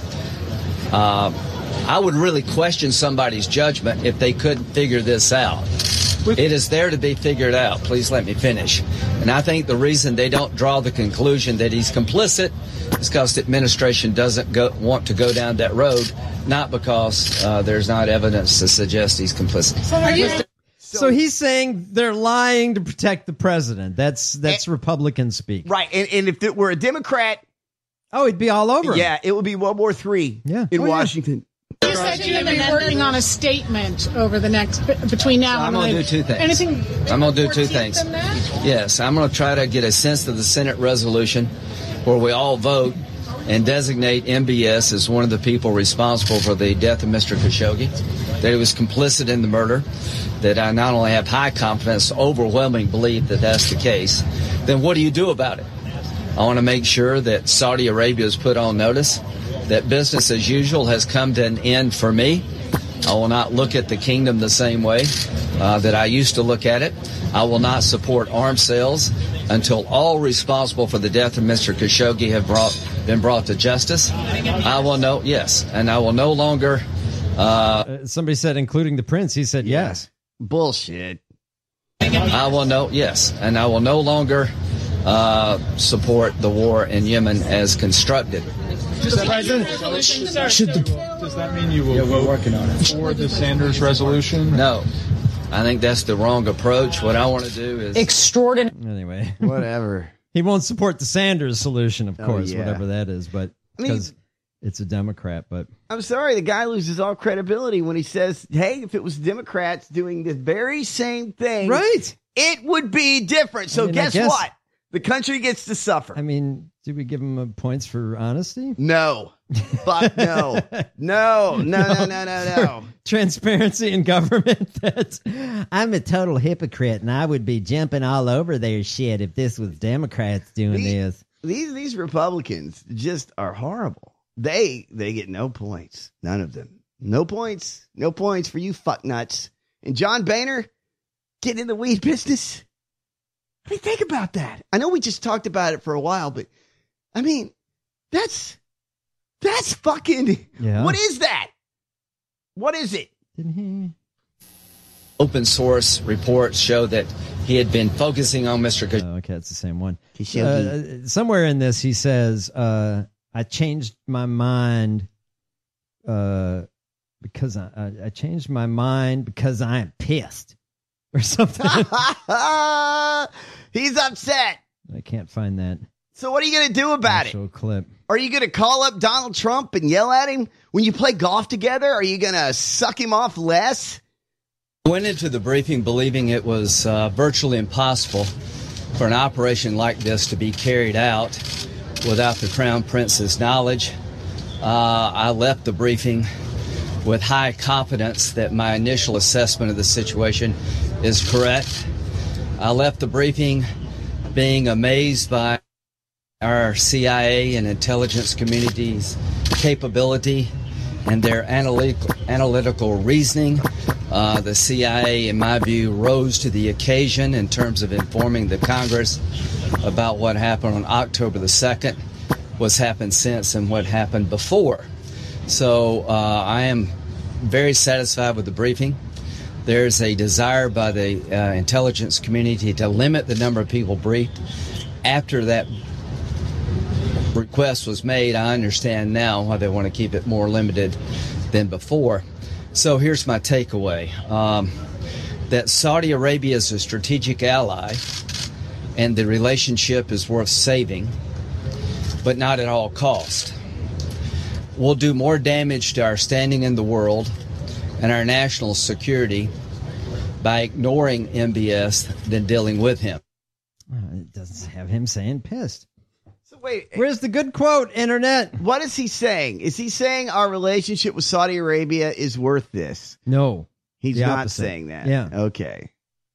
Uh, I would really question somebody's judgment if they couldn't figure this out. It is there to be figured out. Please let me finish. And I think the reason they don't draw the conclusion that he's complicit is because the administration doesn't go, want to go down that road, not because uh, there's not evidence to suggest he's complicit. So he's saying they're lying to protect the president. That's that's Republican speak. Right, and, and if it were a Democrat, oh, he'd be all over him. Yeah, it would be World War Three Yeah. in Oh, yeah. Washington. You You said you'd be working on a statement over the next between now so and I'm going to do two things. Anything? I'm going to do two things. Than that? Yes, I'm going to try to get a sense of the Senate resolution where we all vote and designate M B S as one of the people responsible for the death of Mister Khashoggi, that he was complicit in the murder, that I not only have high confidence, overwhelming belief that that's the case. Then what do you do about it? I want to make sure that Saudi Arabia is put on notice, that business as usual has come to an end for me. I will not look at the kingdom the same way uh, that I used to look at it. I will not support arms sales until all responsible for the death of Mister Khashoggi have brought, been brought to justice. I will no, yes, and I will no longer... Uh, uh, somebody said including the prince. He said yeah. yes. Bullshit. I will no, yes, and I will no longer uh, support the war in Yemen as constructed. Mister President, should the, does that mean you will yeah, vote working on it. for the Sanders resolution? No. I think that's the wrong approach. What I want to do is... Extraordinary. Anyway. Whatever. He won't support the Sanders solution, of Oh, course, yeah. whatever that is, but I mean- because it's a Democrat, but... I'm sorry, the guy loses all credibility when he says, hey, if it was Democrats doing the very same thing, right, it would be different. So I mean, I guess, guess- what? The country gets to suffer. I mean, did we give him uh, points for honesty? No. Fuck no. No, no, no, no, no, no. Transparency in government. That's, I'm a total hypocrite, and I would be jumping all over their shit if this was Democrats doing These- this. These these Republicans just are horrible. They they get no points. None of them. No points. No points for you fucknuts. And John Boehner getting in the weed business. I mean, think about that. I know we just talked about it for a while, but I mean, that's that's fucking. Yeah. What is that? What is it? Didn't he? Open source reports show that he had been focusing on Mister Khashoggi. Oh, okay, it's the same one. Khashoggi. Uh, somewhere in this, he says, uh, "I changed my mind uh, because I, I, I changed my mind because I am pissed." Or something. He's upset. I can't find that. So what are you going to do about actual it? Clip. Are you going to call up Donald Trump and yell at him? When you play golf together, are you going to suck him off less? I went into the briefing believing it was uh, virtually impossible for an operation like this to be carried out without the Crown Prince's knowledge. Uh, I left the briefing with high confidence that my initial assessment of the situation is correct. I left the briefing being amazed by our C I A and intelligence community's capability and their analytical, analytical reasoning. Uh, the C I A, in my view, rose to the occasion in terms of informing the Congress about what happened on October the second, what's happened since, and what happened before. So uh, I am very satisfied with the briefing. There's a desire by the uh, intelligence community to limit the number of people briefed. After that request was made, I understand now why they want to keep it more limited than before. So here's my takeaway. Um, that Saudi Arabia is a strategic ally and the relationship is worth saving, but not at all cost. We'll do more damage to our standing in the world and our national security by ignoring M B S than dealing with him. Uh, it doesn't have him saying pissed. So wait, where's the good quote, Internet? What is he saying? Is he saying our relationship with Saudi Arabia is worth this? No. He's the not opposite. saying that. Yeah. Okay.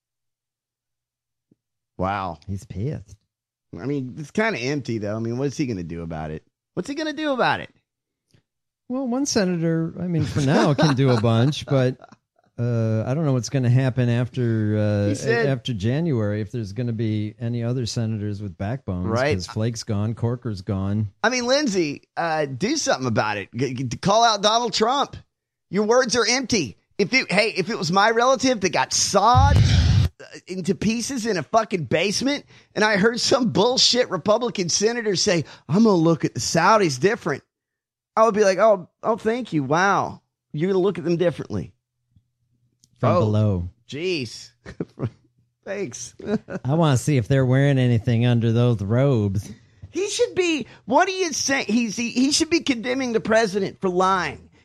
Wow. He's pissed. I mean, it's kind of empty, though. I mean, what's he going to do about it? What's he going to do about it? Well, one senator, I mean, for now, can do a bunch, but uh, I don't know what's going to happen after uh, He said- after January, if there's going to be any other senators with backbones. Right. Because Flake's gone, Corker's gone. I mean, Lindsay, uh, do something about it. G- g- call out Donald Trump. Your words are empty. If it, hey, if it was my relative that got sawed into pieces in a fucking basement, and I heard some bullshit Republican senator say, "I'm gonna look at the Saudis different," I would be like, "Oh, oh, thank you. Wow, you're gonna look at them differently From Oh. below. Jeez, thanks." I want to see if they're wearing anything under those robes. He should be. What are you saying? He's he, he should be condemning the president for lying.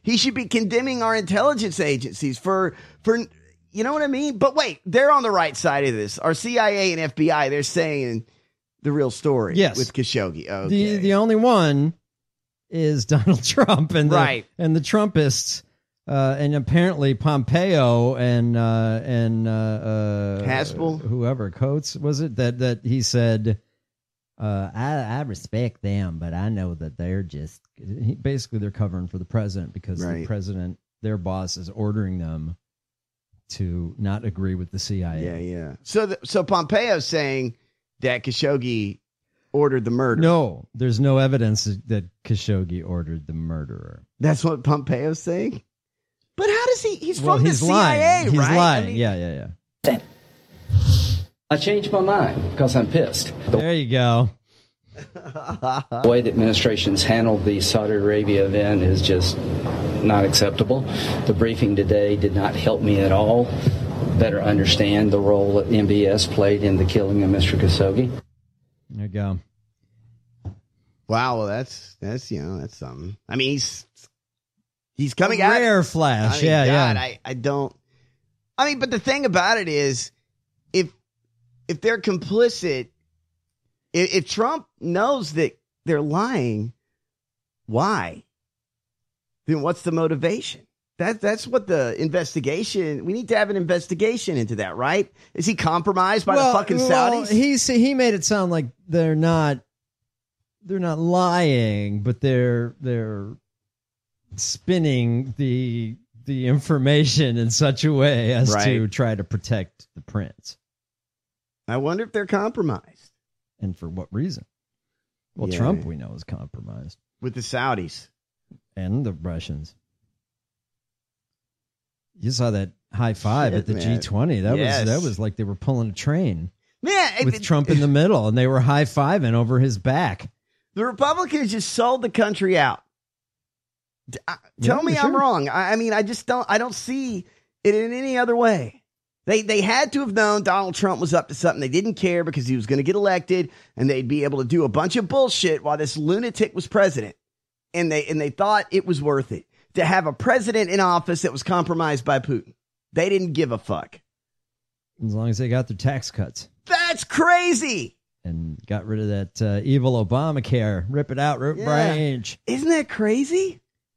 He should be condemning our intelligence agencies for, for, you know what I mean? But wait, they're on the right side of this. Our C I A and F B I, they're saying the real story Yes. with Khashoggi. Okay. The the only one is Donald Trump and the, Right. and the Trumpists, uh, and apparently Pompeo and uh, and uh, uh, Haspel? whoever Coates was it that that he said, uh, I I respect them, but I know that they're just he, basically they're covering for the president because the Right. president, their boss, is ordering them to not agree with the C I A. Yeah, yeah. So, the, so Pompeo's saying that Khashoggi ordered the murder. No, there's no evidence that Khashoggi ordered the murderer. That's what Pompeo's saying? But how does he? He's Well, from he's the C I A, lying. He's right? lying. I mean, yeah, yeah, yeah. I changed my mind because I'm pissed. There you go. The way the administration's handled the Saudi Arabia event is just not acceptable. The briefing today did not help me at all better understand the role that M B S played in the killing of Mister Khashoggi. There you go. Wow, well, that's that's you know that's something. I mean, he's he's coming A out. rare flash. I mean, yeah, God, yeah. I I don't. I mean, but the thing about it is, if if they're complicit, if, if Trump knows that they're lying, why? Then what's the motivation? That that's what the investigation. We need to have an investigation into that, right? Is he compromised by well, the fucking well, Saudis? he he made it sound like they're not they're not lying, but they're they're spinning the the information in such a way as Right. to try to protect the prince. I wonder if they're compromised. And for what reason? Well, Yeah. Trump, we know, is compromised. With the Saudis. And the Russians. You saw that high five Shit, at the man. G twenty. That Yes. was that was like they were pulling a train. Man, with it- Trump in the middle, and they were high fiving over his back. The Republicans just sold the country out. D- I- Tell Yeah, me sure. I'm wrong. I, I mean, I just don't. I don't see it in any other way. They they had to have known Donald Trump was up to something. They didn't care because he was going to get elected, and they'd be able to do a bunch of bullshit while this lunatic was president. And they and they thought it was worth it to have a president in office that was compromised by Putin. They didn't give a fuck. As long as they got their tax cuts That's crazy. and got rid of that uh, evil Obamacare, rip it out, rip Yeah. branch. Isn't that crazy?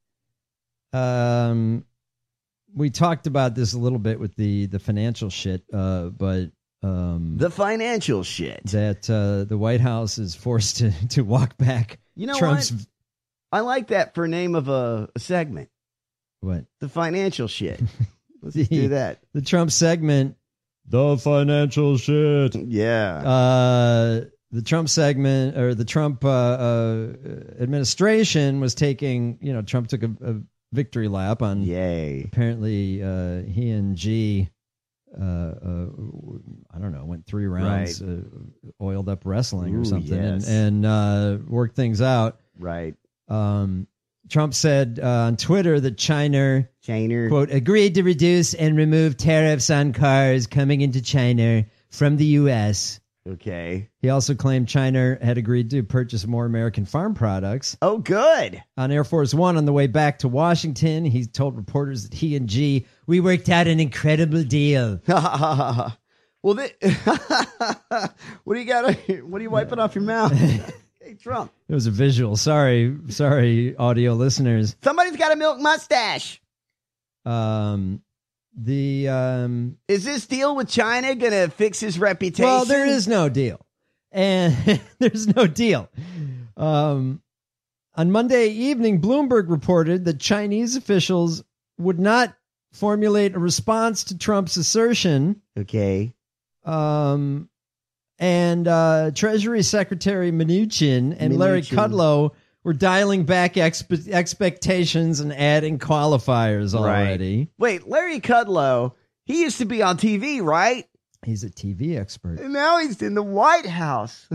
Um, we talked about this a little bit with the the financial shit, uh, but um, The financial shit. that uh, the White House is forced to to walk back. You know Trump's what? I like that for a name of a, a segment. what The financial shit. Let's the, do that. The Trump segment, the financial shit. Yeah. Uh, the Trump segment or the Trump uh, uh, administration was taking, you know, Trump took a, a victory lap on. Yay. Apparently, uh, he and G, uh, uh, I don't know, went three rounds, Right. uh, oiled up wrestling or Ooh, something, yes. and, and uh, worked things out. Right. Um, Trump said uh, on Twitter that China, China, quote, agreed to reduce and remove tariffs on cars coming into China from the U S. Okay. He also claimed China had agreed to purchase more American farm products. Oh, good. On Air Force One on the way back to Washington, he told reporters that he and G, we worked out an incredible deal. Well, they, what do you got? What are you wiping off your mouth? Hey, Trump. It was a visual. Sorry, sorry, audio listeners. Somebody's got a milk mustache. Um, the um, Is this deal with China going to fix his reputation? well, there is no deal, and there's no deal. Um, on Monday evening, Bloomberg reported that Chinese officials would not formulate a response to Trump's assertion. Okay. Um, and uh, Treasury Secretary Mnuchin and Larry Mnuchin. Kudlow were dialing back expe- expectations and adding qualifiers already. Right. Wait, Larry Kudlow, he used to be on T V, right? He's a T V expert. And now he's in the White House.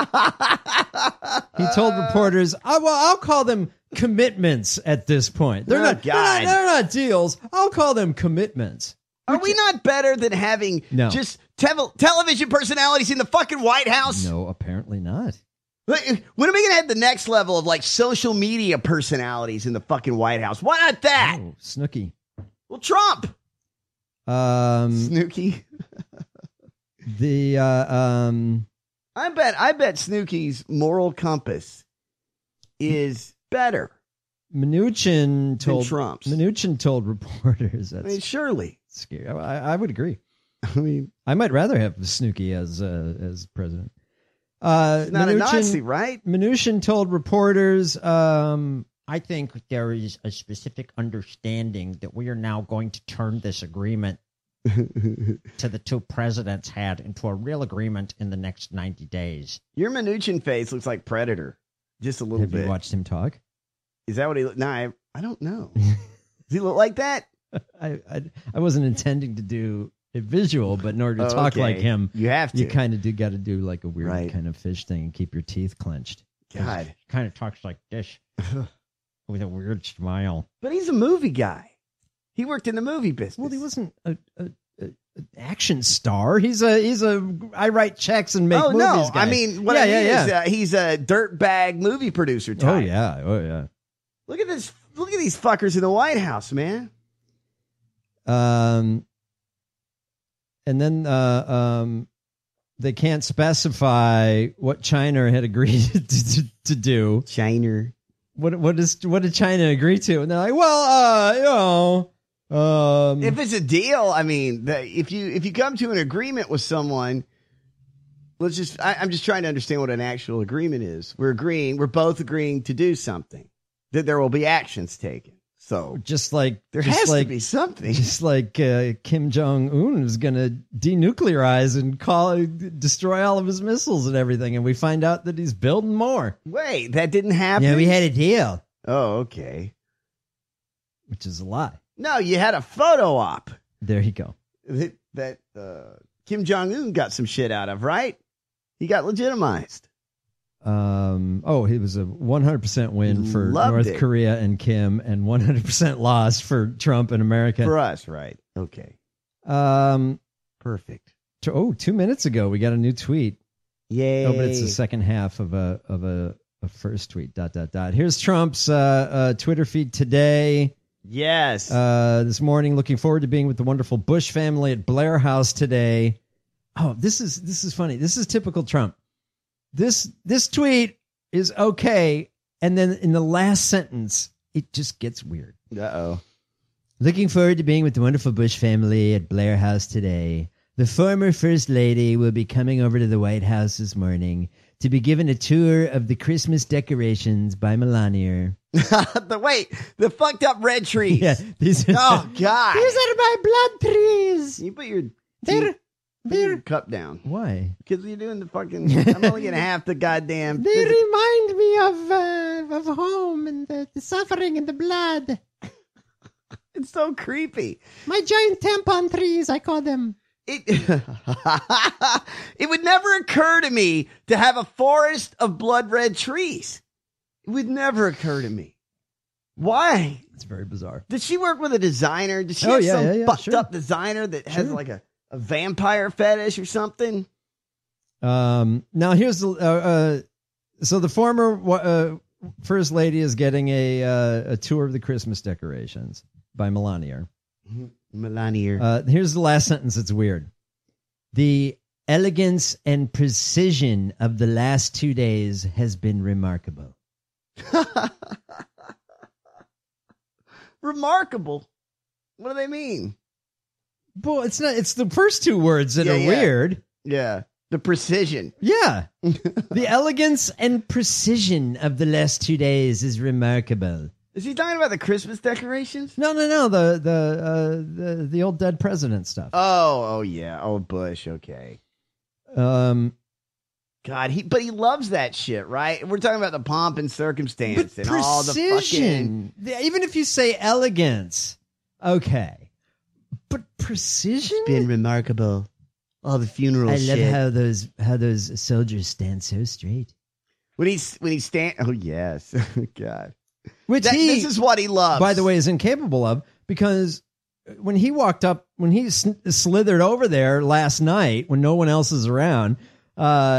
He told reporters, oh, well, I'll call them commitments at this point. They're, Oh, not, they're, not, God. they're not deals. I'll call them commitments. Are we not better than having No. just tev- television personalities in the fucking White House? No, apparently not. When are we going to have the next level of like social media personalities in the fucking White House? Why not that? Oh, Snooki. Well, Trump. Um, Snooki. the uh, um, I bet I bet Snooki's moral compass is better. Mnuchin told Trump's. Mnuchin told reporters that's I mean, surely scary. I, I would agree. I mean, I might rather have Snooki as uh, as president. Uh, he's not Mnuchin, a Nazi, right? Mnuchin told reporters, um, I think there is a specific understanding that we are now going to turn this agreement to the two presidents had into a real agreement in the next ninety days. Your Mnuchin face looks like Predator, just a little have bit. You watched him talk? Is that what he? No, I, I don't know. Does he look like that? I, I I wasn't intending to do a visual, but in order to Oh, talk okay. like him, You have to. You kind of do got to do like a weird Right. kind of fish thing and keep your teeth clenched. God. He kind of talks like this with a weird smile. But he's a movie guy. He worked in the movie business. Well, he wasn't a, a, a, an action star. He's a he's a I write checks and make oh movies no! guy. I mean, what yeah, I mean yeah, is yeah. uh, he's a dirtbag movie producer type. Oh yeah, oh yeah. Look at this! Look at these fuckers in the White House, man. Um, and then uh, um, they can't specify what China had agreed to, to, to do. China. What what is what did China agree to? And they're like, well, uh, you know, um, If it's a deal, I mean, the, if you if you come to an agreement with someone, let's just. I, I'm just trying to understand what an actual agreement is. We're agreeing. We're both agreeing to do something. That there will be actions taken. So just like there just has like, to be something. Just like uh, Kim Jong Un is going to denuclearize and call destroy all of his missiles and everything, and we find out that he's building more. Wait, that didn't happen. Yeah, we had a deal. Oh, okay. Which is a lie. No, you had a photo op. There you go. That, that uh, Kim Jong Un got some shit out of, right? He got legitimized. Um. Oh, it was a one hundred percent win for Loved North it. Korea and Kim, and one hundred percent loss for Trump and America. For us, right? Okay. Um. Perfect. To, oh, two minutes ago we got a new tweet. Yay! Oh, but it's the second half of a of a, a first tweet. Dot dot dot. Here's Trump's uh, uh, Twitter feed today. Yes. Uh, this morning, looking forward to being with the wonderful Bush family at Blair House today. Oh, this is this is funny. This is typical Trump. This this tweet is okay, and then in the last sentence, it just gets weird. Uh-oh. Looking forward to being with the wonderful Bush family at Blair House today. The former First Lady will be coming over to the White House this morning to be given a tour of the Christmas decorations by Melania. the wait, the fucked up red trees. Yeah, these are, oh God. These are my blood trees. You put your They're Put your cup down. Why? Because you're doing the fucking. I'm only gonna half the goddamn. They remind me of uh, of home and the, the suffering and the blood. It's so creepy. My giant tampon trees, I call them. It it would never occur to me to have a forest of blood red trees. It would never occur to me. Why? It's very bizarre. Did she work with a designer? Did she Oh, have yeah, some yeah, yeah, fucked sure. up designer that has Sure. like a, a vampire fetish or something? Um. Now here's the. Uh, uh, so the former uh, First Lady is getting a uh, a tour of the Christmas decorations by Melania. Melania. Uh, here's the last sentence. It's weird. The elegance and precision of the last two days has been remarkable. Remarkable. What do they mean? Well, it's not. It's the first two words that Yeah, are yeah. weird. Yeah. The precision. Yeah. The elegance and precision of the last two days is remarkable. Is he talking about the Christmas decorations? No, no, no. The the uh, the the old dead president stuff. Oh, oh yeah. Oh, Bush. Okay. Um. God, he but he loves that shit, right? We're talking about the pomp and circumstance But and all the fucking. precision. Even if you say elegance, okay. But precision. It's been remarkable. All the funeral I shit. love how those how those soldiers stand so straight. when he's when he stand. Oh yes, God. Which That- he, this is what he loves. by the way, is incapable of, because when he walked up, when he sn- slithered over there last night, when no one else is around, uh,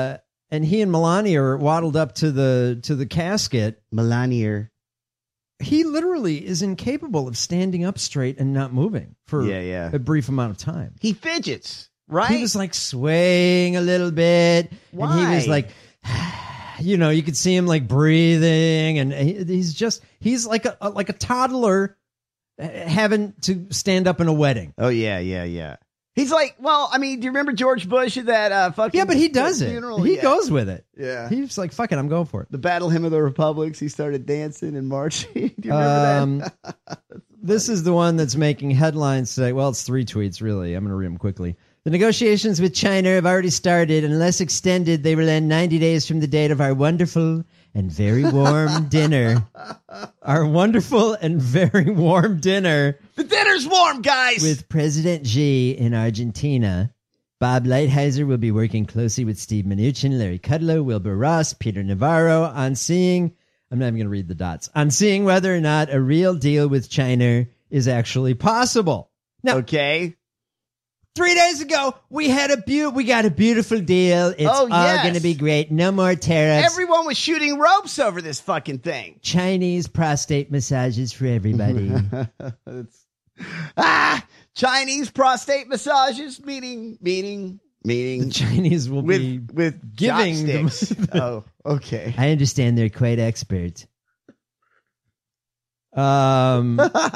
and he and Melania are waddled up to the to the casket. Melania. He literally is incapable of standing up straight and not moving for yeah, yeah. a brief amount of time. He fidgets, right? He was like swaying a little bit. Why? And he was like, you know, you could see him like breathing, and he, he's just, he's like a, a like a toddler having to stand up in a wedding. Oh, yeah, yeah, yeah. He's like, well, I mean, do you remember George Bush at that uh, fucking Yeah, but he does it. funeral? He Yeah. goes with it. Yeah. He's like, fuck it, I'm going for it. The Battle Hymn of the Republics. He started dancing and marching. Do you remember Um, that? This is the one that's making headlines today. Well, it's three tweets, really. I'm going to read them quickly. The negotiations with China have already started. Unless extended, they will end ninety days from the date of our wonderful and very warm dinner. Our wonderful and very warm dinner. The dinner's warm, guys. With President Xi in Argentina. Bob Lighthizer will be working closely with Steve Mnuchin, Larry Kudlow, Wilbur Ross, Peter Navarro on seeing, I'm not even going to read the dots, on seeing whether or not a real deal with China is actually possible. Now, okay. Three days ago, we had a beau- we got a beautiful deal. It's Oh, all yes. going to be great. No more tariffs. Everyone was shooting ropes over this fucking thing. Chinese prostate massages for everybody. It's- ah, Chinese prostate massages, meaning, meaning, meaning. The Chinese will with, be with giving them- chopsticks. Oh, okay. I understand they're quite expert. Um,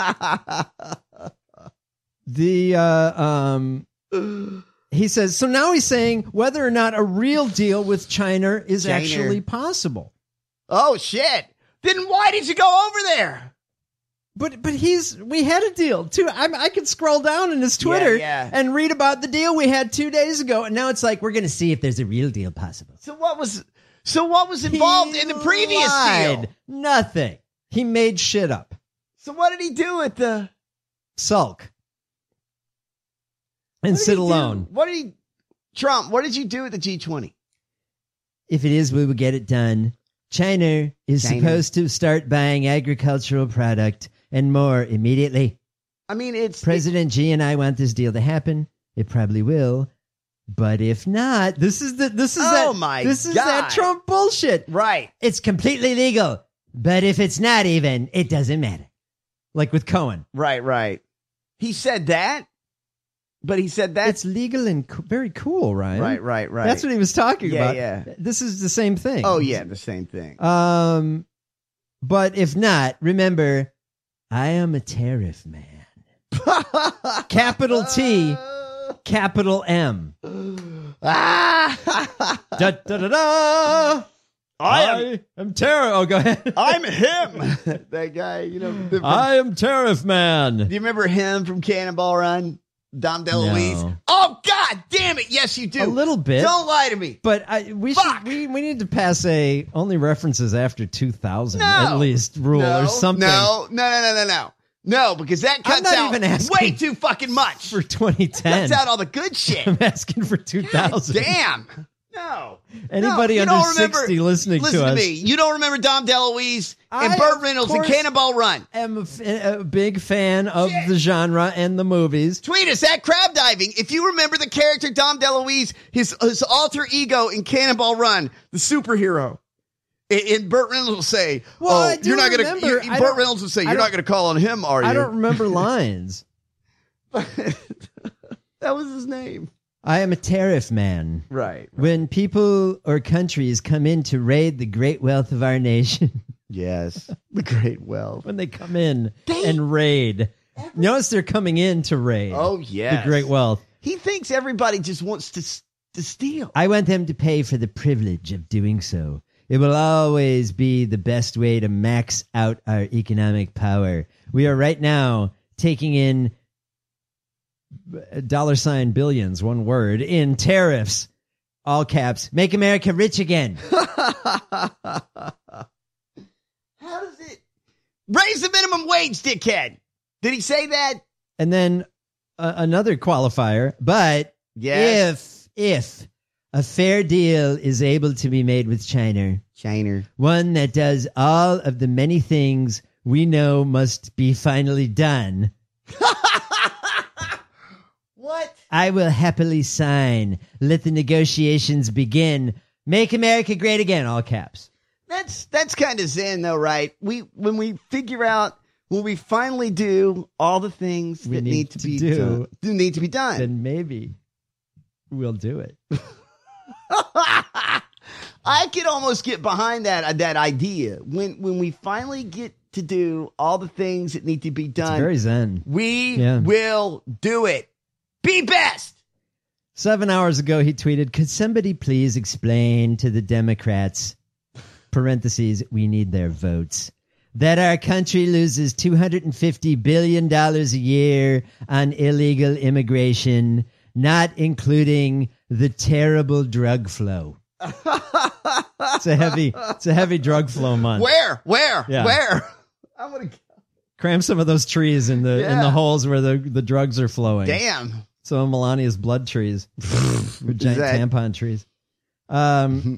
the uh, um, he says so. Now he's saying whether or not a real deal with China is China. actually possible. Oh shit! Then why did you go over there? But but he's we had a deal too. I'm, I could scroll down in his Twiter Yeah, yeah. and read about the deal we had two days ago, and now it's like we're going to see if there's a real deal possible. So what was so what was involved He in the previous lied. deal? Nothing. He made shit up. So what did he do at the Sulk and what did sit he do? alone. What did he Trump? What did you do at the G twenty? If it is, we will get it done. China is China. supposed to start buying agricultural product and more immediately. I mean, it's President Xi and I want this deal to happen. It probably will. But if not, this is the this is Oh that my this is God. that Trump bullshit. Right. It's completely legal. But if it's not even, it doesn't matter. Like with Cohen. Right, right. He said that, but he said that It's legal and co- very cool, Ryan. right, right, right. That's what he was talking Yeah, about. yeah. This is the same thing. Oh yeah, the same thing. Um, but if not, remember, I am a tariff man. Capital T, capital M. Ah! Da, da, da, da. I am, am tariff. Oh, go ahead. I'm him. That guy, you know. the- I am tariff man. Do you remember him from Cannonball Run? Dom DeLuise? No. Oh, God damn it. Yes, you do. A little bit. Don't lie to me. But I, we Fuck. should, we we need to pass a only references after two thousand No. at least rule no, or something No, no, no, no, no, no. No, because that I'm cuts not out even asking way too fucking much. for twenty ten. Cuts out all the good shit. I'm asking for two thousand. Damn. No. Anybody No, you under don't remember- sixty listening Listen to to us. me. You don't remember Dom DeLuise and I, Burt of Reynolds and course, Cannonball Run. am a, f- a big fan of the genre and the movies. Tweet us at Crab Diving if you remember the character Dom DeLuise, his his alter ego in Cannonball Run, the superhero. And, and Burt Reynolds will say, Well, "Oh, I do you're not going remember. to." I Burt don't- Reynolds will say, I "You're don't- not going to call on him, are you?" I don't remember lines. That was his name. I am a tariff man. Right. When people or countries come in to raid the great wealth of our nation, Yes, the great wealth. when they come in and raid, notice they're coming in to raid. Oh yes, the great wealth. He thinks everybody just wants to s- to steal. I want them to pay for the privilege of doing so. It will always be the best way to max out our economic power. We are right now taking in dollar sign billions, one word, in tariffs, all caps, make America rich again. How does it raise the minimum wage, dickhead? Did he say that? And then uh, another qualifier, but Yes. if, if a fair deal is able to be made with China, China, one that does all of the many things we know must be finally done, what? I will happily sign. Let the negotiations begin. Make America great again, all caps. That's that's kind of zen, though, right? We when we figure out when we finally do all the things We that need need to, to be do. done, do need to be done. Then maybe we'll do it. I could almost get behind that that idea. When when we finally get to do all the things that need to be done, It's very zen. we Yeah. will do it. Be best. Seven hours ago, he tweeted, could somebody please explain to the Democrats, parentheses, we need their votes, that our country loses two hundred fifty billion dollars a year on illegal immigration, not including the terrible drug flow. It's a heavy, it's a heavy drug flow month. Where? Where? Yeah. Where? I'm gonna Cram some of those trees in the in Yeah. the holes where the, the drugs are flowing. damn. Some of Melania's blood trees, with giant that- tampon trees. Um,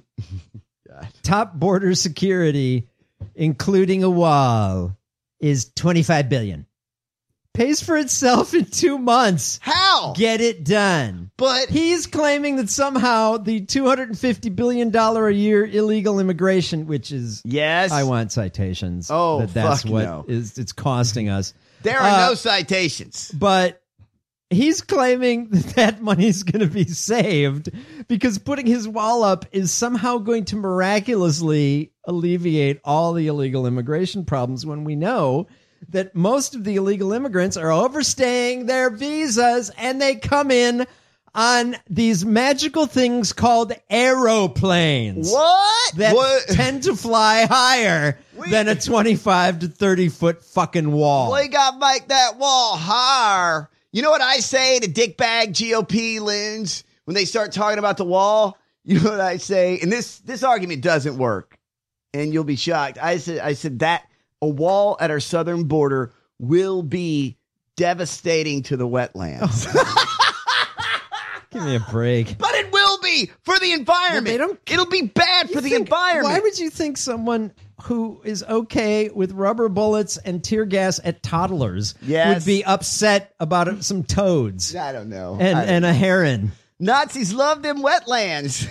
top border security, including a wall, is twenty-five billion dollars. Pays for itself in two months. How? Get it done. But he's claiming that somehow the two hundred fifty billion dollars a year illegal immigration, which is yes, I want citations. Oh, that that's fuck what no. is it's costing us. There are Uh, no citations. But he's claiming that that money is going to be saved because putting his wall up is somehow going to miraculously alleviate all the illegal immigration problems when we know that most of the illegal immigrants are overstaying their visas and they come in on these magical things called aeroplanes. What? That What? tend to fly higher than a twenty-five to thirty foot fucking wall. We got to make that wall higher. You know what I say to dickbag G O P loons when they start talking about the wall? You know what I say? And this this argument doesn't work, and you'll be shocked. I said I said that a wall at our southern border will be devastating to the wetlands. Give me a break. But it will be for the environment. They don't- It'll be bad for the think- environment. Why would you think someone who is okay with rubber bullets and tear gas at toddlers Yes. would be upset about some toads I don't know. and, I- and a heron? Nazis love them wetlands.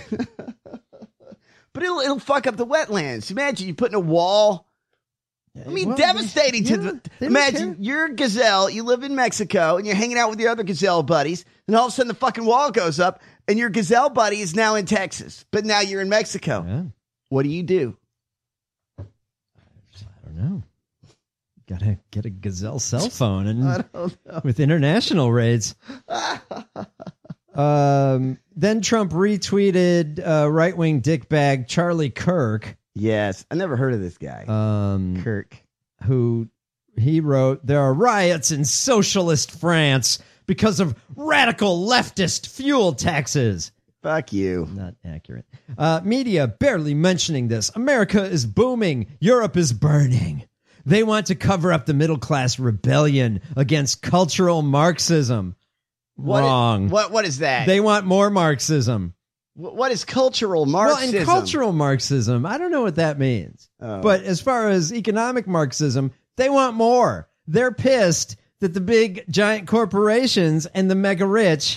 But it'll, it'll fuck up the wetlands. Imagine you putting a wall. I mean, well, devastating they- to yeah, the. they don't Imagine you're a gazelle, you live in Mexico, and you're hanging out with your other gazelle buddies, and all of a sudden the fucking wall goes up, and your gazelle buddy is now in Texas, but now you're in Mexico. Yeah. What do you do? I don't know. Gotta get a Gazelle cell phone I and don't know. with international rates. um, then Trump retweeted uh, right-wing dickbag Charlie Kirk. Yes, I never heard of this guy. Um, Kirk. Who he wrote, there are riots in socialist France because of radical leftist fuel taxes. Fuck you. Not accurate. Uh, media barely mentioning this. America is booming. Europe is burning. They want to cover up the middle class rebellion against cultural Marxism. What is- Wrong. what What is that? They want more Marxism. Wh- what is cultural Marxism? Well, in cultural Marxism, I don't know what that means. Oh. But as far as economic Marxism, they want more. They're pissed that the big giant corporations and the mega rich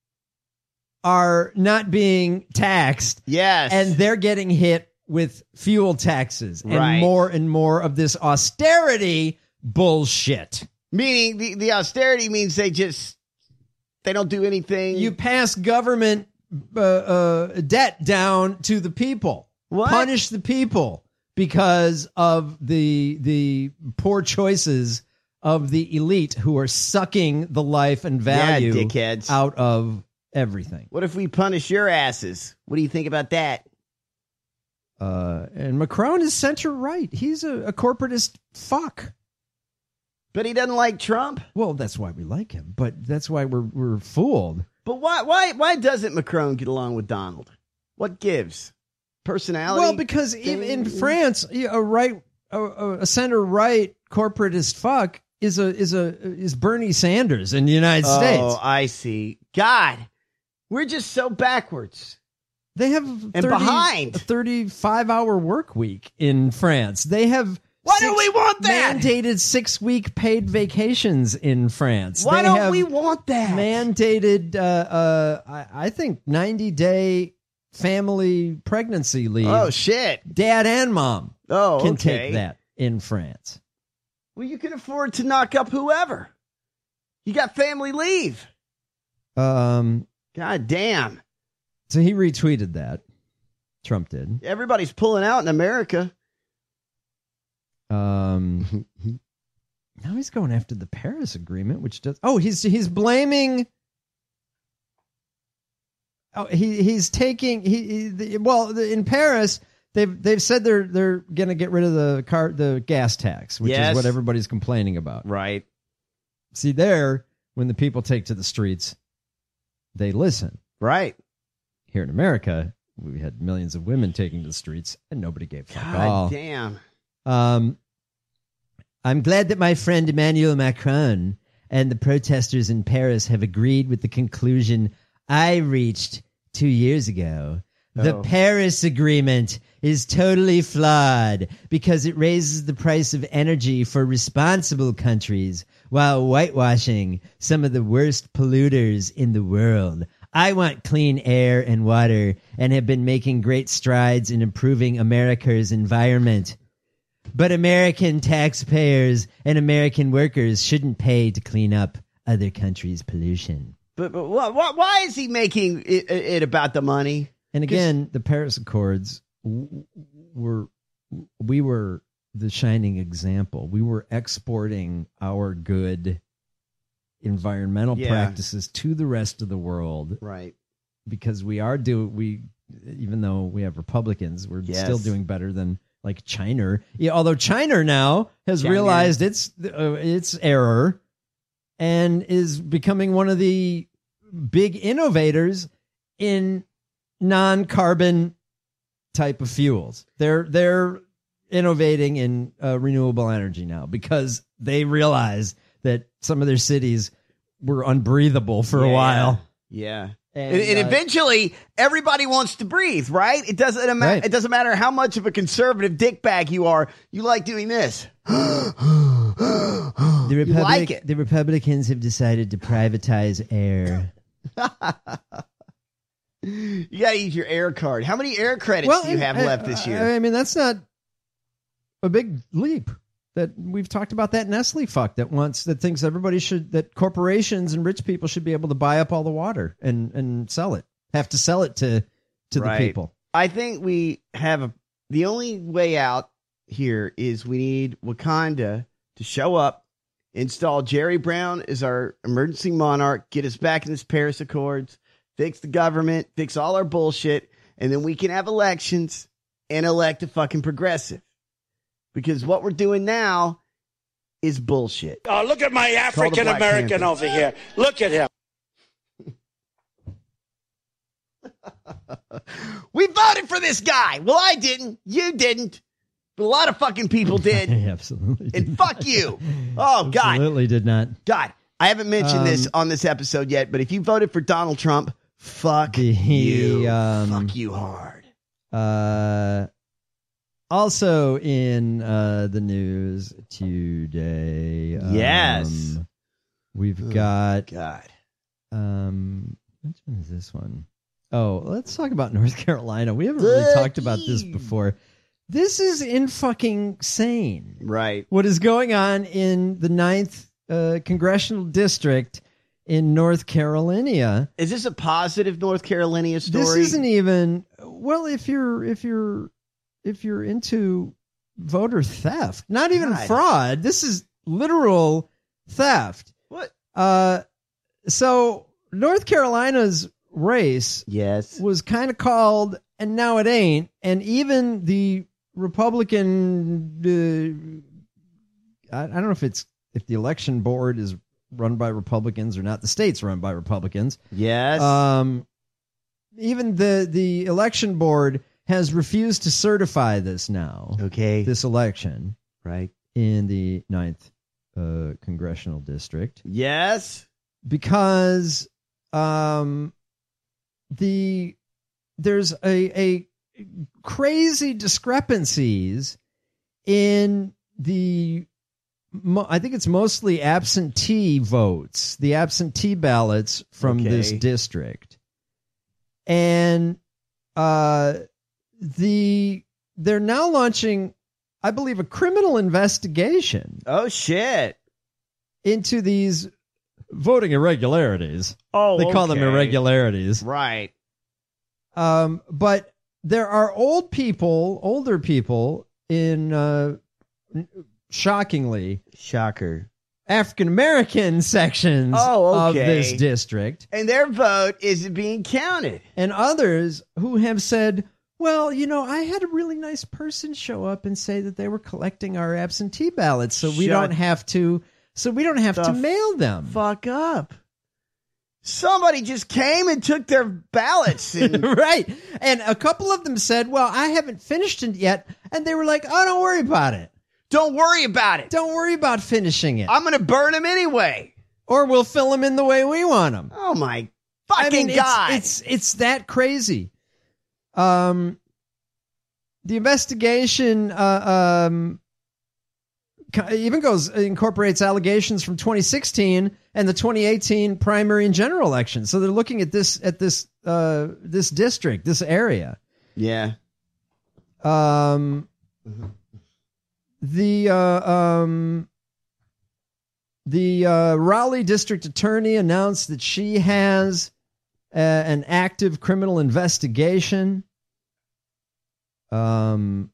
are not being taxed. Yes. And they're getting hit with fuel taxes and Right. more and more of this austerity bullshit. Meaning the, the austerity means they just they don't do anything. You pass government uh, uh, debt down to the people. What? Punish the people because of the the poor choices of the elite who are sucking the life and value Yeah, dickheads. out of everything. What if we punish your asses? What do you think about that? Uh, and Macron is center right. He's a, a corporatist fuck. But he doesn't like Trump. Well, that's why we like him. But that's why we're we're fooled. But why why why doesn't Macron get along with Donald? What gives? Personality? Well, because in, in France, a right, a, a center right corporatist fuck is a is a is Bernie Sanders in the United oh, States. I see. God, we're just so backwards. They have And thirty, behind. a thirty-five hour work week in France. They have Why do we want that? mandated six week paid vacations in France. Why They don't have we want that? mandated? Uh, uh, I, I think ninety day family pregnancy leave. Oh, shit. Dad and mom oh, can okay. take that in France. Well, you can afford to knock up whoever. You got family leave. Um, God damn. So he retweeted that. Trump did. Everybody's pulling out in America. Um, now he's going after the Paris Agreement, which does. Oh, he's he's blaming. Oh, he he's taking he, he the, well in Paris they've they've said they're they're gonna get rid of the car the gas tax, which Yes. is what everybody's complaining about. Right. See, there when the people take to the streets, they listen. Right. Here in America, we had millions of women taking to the streets, and nobody gave fuck God all. damn. Um, I'm glad that my friend Emmanuel Macron and the protesters in Paris have agreed with the conclusion I reached two years ago. The Oh. Paris Agreement is totally flawed because it raises the price of energy for responsible countries while whitewashing some of the worst polluters in the world. I want clean air and water and have been making great strides in improving America's environment. But American taxpayers and American workers shouldn't pay to clean up other countries' pollution. But, but why, why is he making it, it about the money? And again, the Paris Accords w- were, we were the shining example. We were exporting our good environmental Yeah. practices to the rest of the world. Right. Because we are do we, even though we have Republicans, we're Yes. still doing better than like China. Yeah, although China now has China. realized its uh, its error and is becoming one of the big innovators in non-carbon type of fuels. They're they're innovating in uh, renewable energy now because they realize that some of their cities were unbreathable for a Yeah. while. Yeah. And, And, and uh, eventually, everybody wants to breathe, right? It doesn't ma- Right. It doesn't matter how much of a conservative dickbag you are. You like doing this. The, You Republic, like it. the Republicans have decided to privatize air. You got to use your air card. How many air credits do you have I- left this year? I, I mean, that's not a big leap. That we've talked about that Nestle fuck that wants that thinks everybody should that corporations and rich people should be able to buy up all the water and and sell it. Have to sell it to to Right. the people. I think we have a. The only way out here is we need Wakanda to show up, install Jerry Brown as our emergency monarch, get us back in this Paris Accords, fix the government, fix all our bullshit, and then we can have elections and elect a fucking progressive. Because what we're doing now is bullshit. Oh, look at my Call the African Black American Panther. over here. Look at him. We voted for this guy. Well, I didn't. You didn't. But a lot of fucking people did. Absolutely. And fuck you. Oh, God. Absolutely did not. God, I haven't mentioned Um, this on this episode yet, but if you voted for Donald Trump, fuck The, you. um, fuck you hard. Uh, also in uh, the news today. Yes. um, we've Oh, got. God. Um, which one is this one? Oh, let's talk about North Carolina. We haven't really talked about this before. This is in fucking sane. Right. What is going on in the ninth uh, congressional district in North Carolina? Is this a positive North Carolina story? This isn't even well. If you're if you're if you're into voter theft, not even God. fraud. This is literal theft. What? Uh, so North Carolina's race, yes, was kind of called, and now it ain't. And even the Republican, uh, I, I don't know if it's if the election board is run by Republicans or not. The state's run by Republicans. Yes. Um, even the the election board has refused to certify this now. Okay. This election, right, in the ninth uh, congressional district. Yes. Because um, the there's a a crazy discrepancies in the mo- I think it's mostly absentee votes, the absentee ballots from Okay. this district. And uh, the they're now launching, I believe, a criminal investigation. Oh, shit. Into these voting irregularities. Oh, They call them okay. irregularities. Right. Um, but there are old people, older people in, uh, shockingly, Shocker. African-American sections Oh, of okay. this district. And their vote isn't being counted. And others who have said, well, you know, I had a really nice person show up and say that they were collecting our absentee ballots, so we Shut don't have to, so we don't have the to mail them. Fuck up. Somebody just came and took their ballots. And Right. And a couple of them said, well, I haven't finished it yet. And they were like, oh, don't worry about it. Don't worry about it. Don't worry about finishing it. I'm going to burn them anyway. Or we'll fill them in the way we want them. Oh, my fucking I mean, God. It's, it's, it's that crazy. Um, the investigation, uh, um, even goes, incorporates allegations from twenty sixteen and the twenty eighteen primary and general election. So they're looking at this, at this, uh, this district, this area. Yeah. Um, the, uh, um, the, uh, Raleigh district attorney announced that she has uh, an active criminal investigation. Um,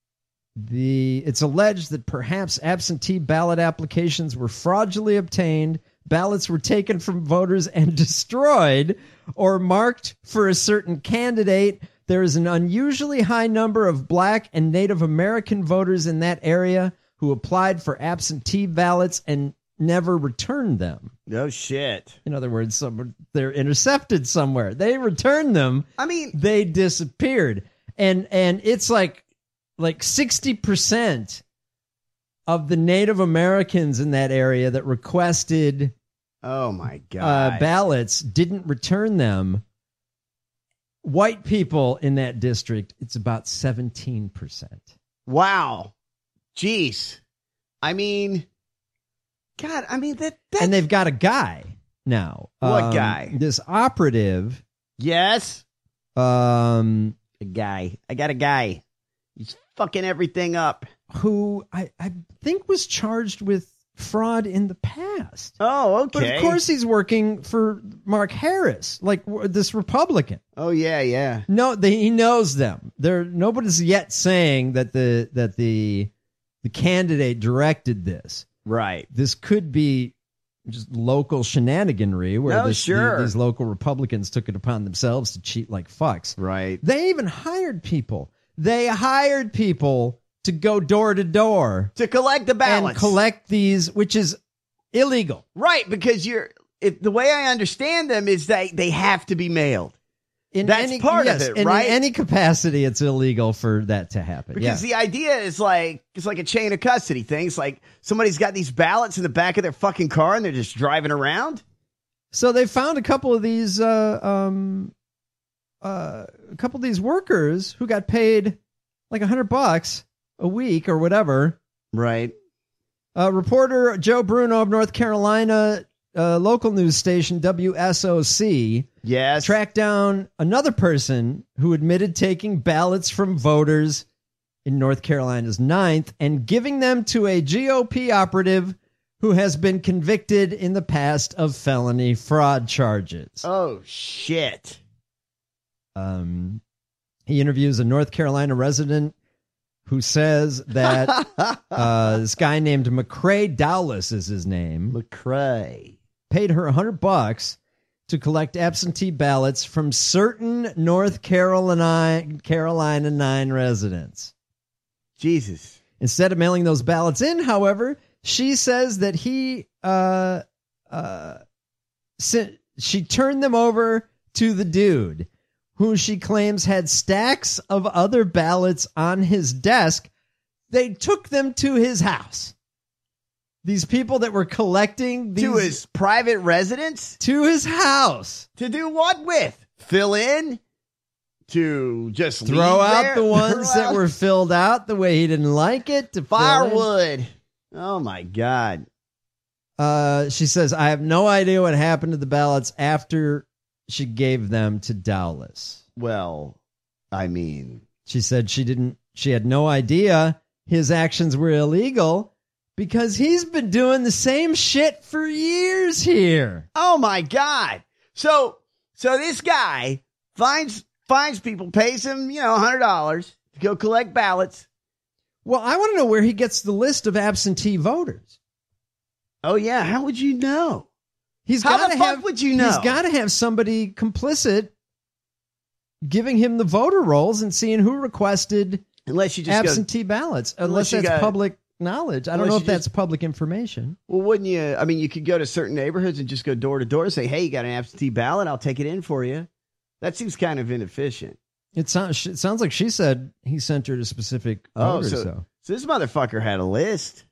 the, it's alleged that perhaps absentee ballot applications were fraudulently obtained, ballots were taken from voters and destroyed or marked for a certain candidate. There is an unusually high number of black and Native American voters in that area who applied for absentee ballots and never returned them. No shit. In other words, some, they're intercepted somewhere. They returned them. I mean, they disappeared. And and it's like like sixty percent of the Native Americans in that area that requested oh my God. Uh, ballots didn't return them. White people in that district, it's about seventeen percent. Wow. Jeez. I mean, God, I mean, that. That's... And they've got a guy now. What um, guy? This operative. Yes. Um, a guy. I got a guy. He's fucking everything up. Who I, I think was charged with fraud in the past. Oh, okay. But of course he's working for Mark Harris, like w- this Republican. Oh yeah, yeah. No, they, he knows them. There, nobody's yet saying that the that the the candidate directed this. Right. This could be just local shenaniganry where No, this, sure. the, these local Republicans took it upon themselves to cheat like fucks. Right. They even hired people. They hired people to go door to door to collect the ballots and collect these, which is illegal. Right, because you're if, the way I understand them is that they have to be mailed. In That's any, part yes, of it, and right? In any capacity, it's illegal for that to happen. Because yeah. the idea is like it's like a chain of custody thing. It's like somebody's got these ballots in the back of their fucking car and they're just driving around. So they found a couple of these, uh, um, uh, a couple of these workers who got paid like a hundred bucks a week or whatever. Right. Uh, reporter Joe Bruno of North Carolina, uh, local news station W S O C, yes, tracked down another person who admitted taking ballots from voters in North Carolina's ninth and giving them to a G O P operative who has been convicted in the past of felony fraud charges. Oh, shit. Um, he interviews a North Carolina resident who says that uh, this guy named McCrae Dowless is his name. McCrae. Paid her a hundred bucks to collect absentee ballots from certain North Carolina, Carolina nine residents. Jesus. Instead of mailing those ballots in, however, she says that he, uh, uh, sent, she turned them over to the dude who she claims had stacks of other ballots on his desk. They took them to his house. These people that were collecting these, to his private residence, to his house, to do what with? Fill in? To just throw leave out there? the ones that were filled out the way he didn't like it. To firewood. Oh my God. Uh, she says, I have no idea what happened to the ballots after she gave them to Dowless. Well, I mean, she said she didn't, she had no idea his actions were illegal because he's been doing the same shit for years here. Oh my God. So, so this guy finds, finds people, pays them, you know, a hundred dollars to go collect ballots. Well, I want to know where he gets the list of absentee voters. Oh yeah. How would you know? He's How got the to fuck have, would you know? He's got to have somebody complicit giving him the voter rolls and seeing who requested unless you just absentee go, ballots. Unless, unless that's got, public knowledge. I don't know if that's just, public information. Well, wouldn't you? I mean, you could go to certain neighborhoods and just go door to door and say, hey, you got an absentee ballot? I'll take it in for you. That seems kind of inefficient. It sounds, it sounds like she said he sent her to specific oh, voters. So, so. so this motherfucker had a list.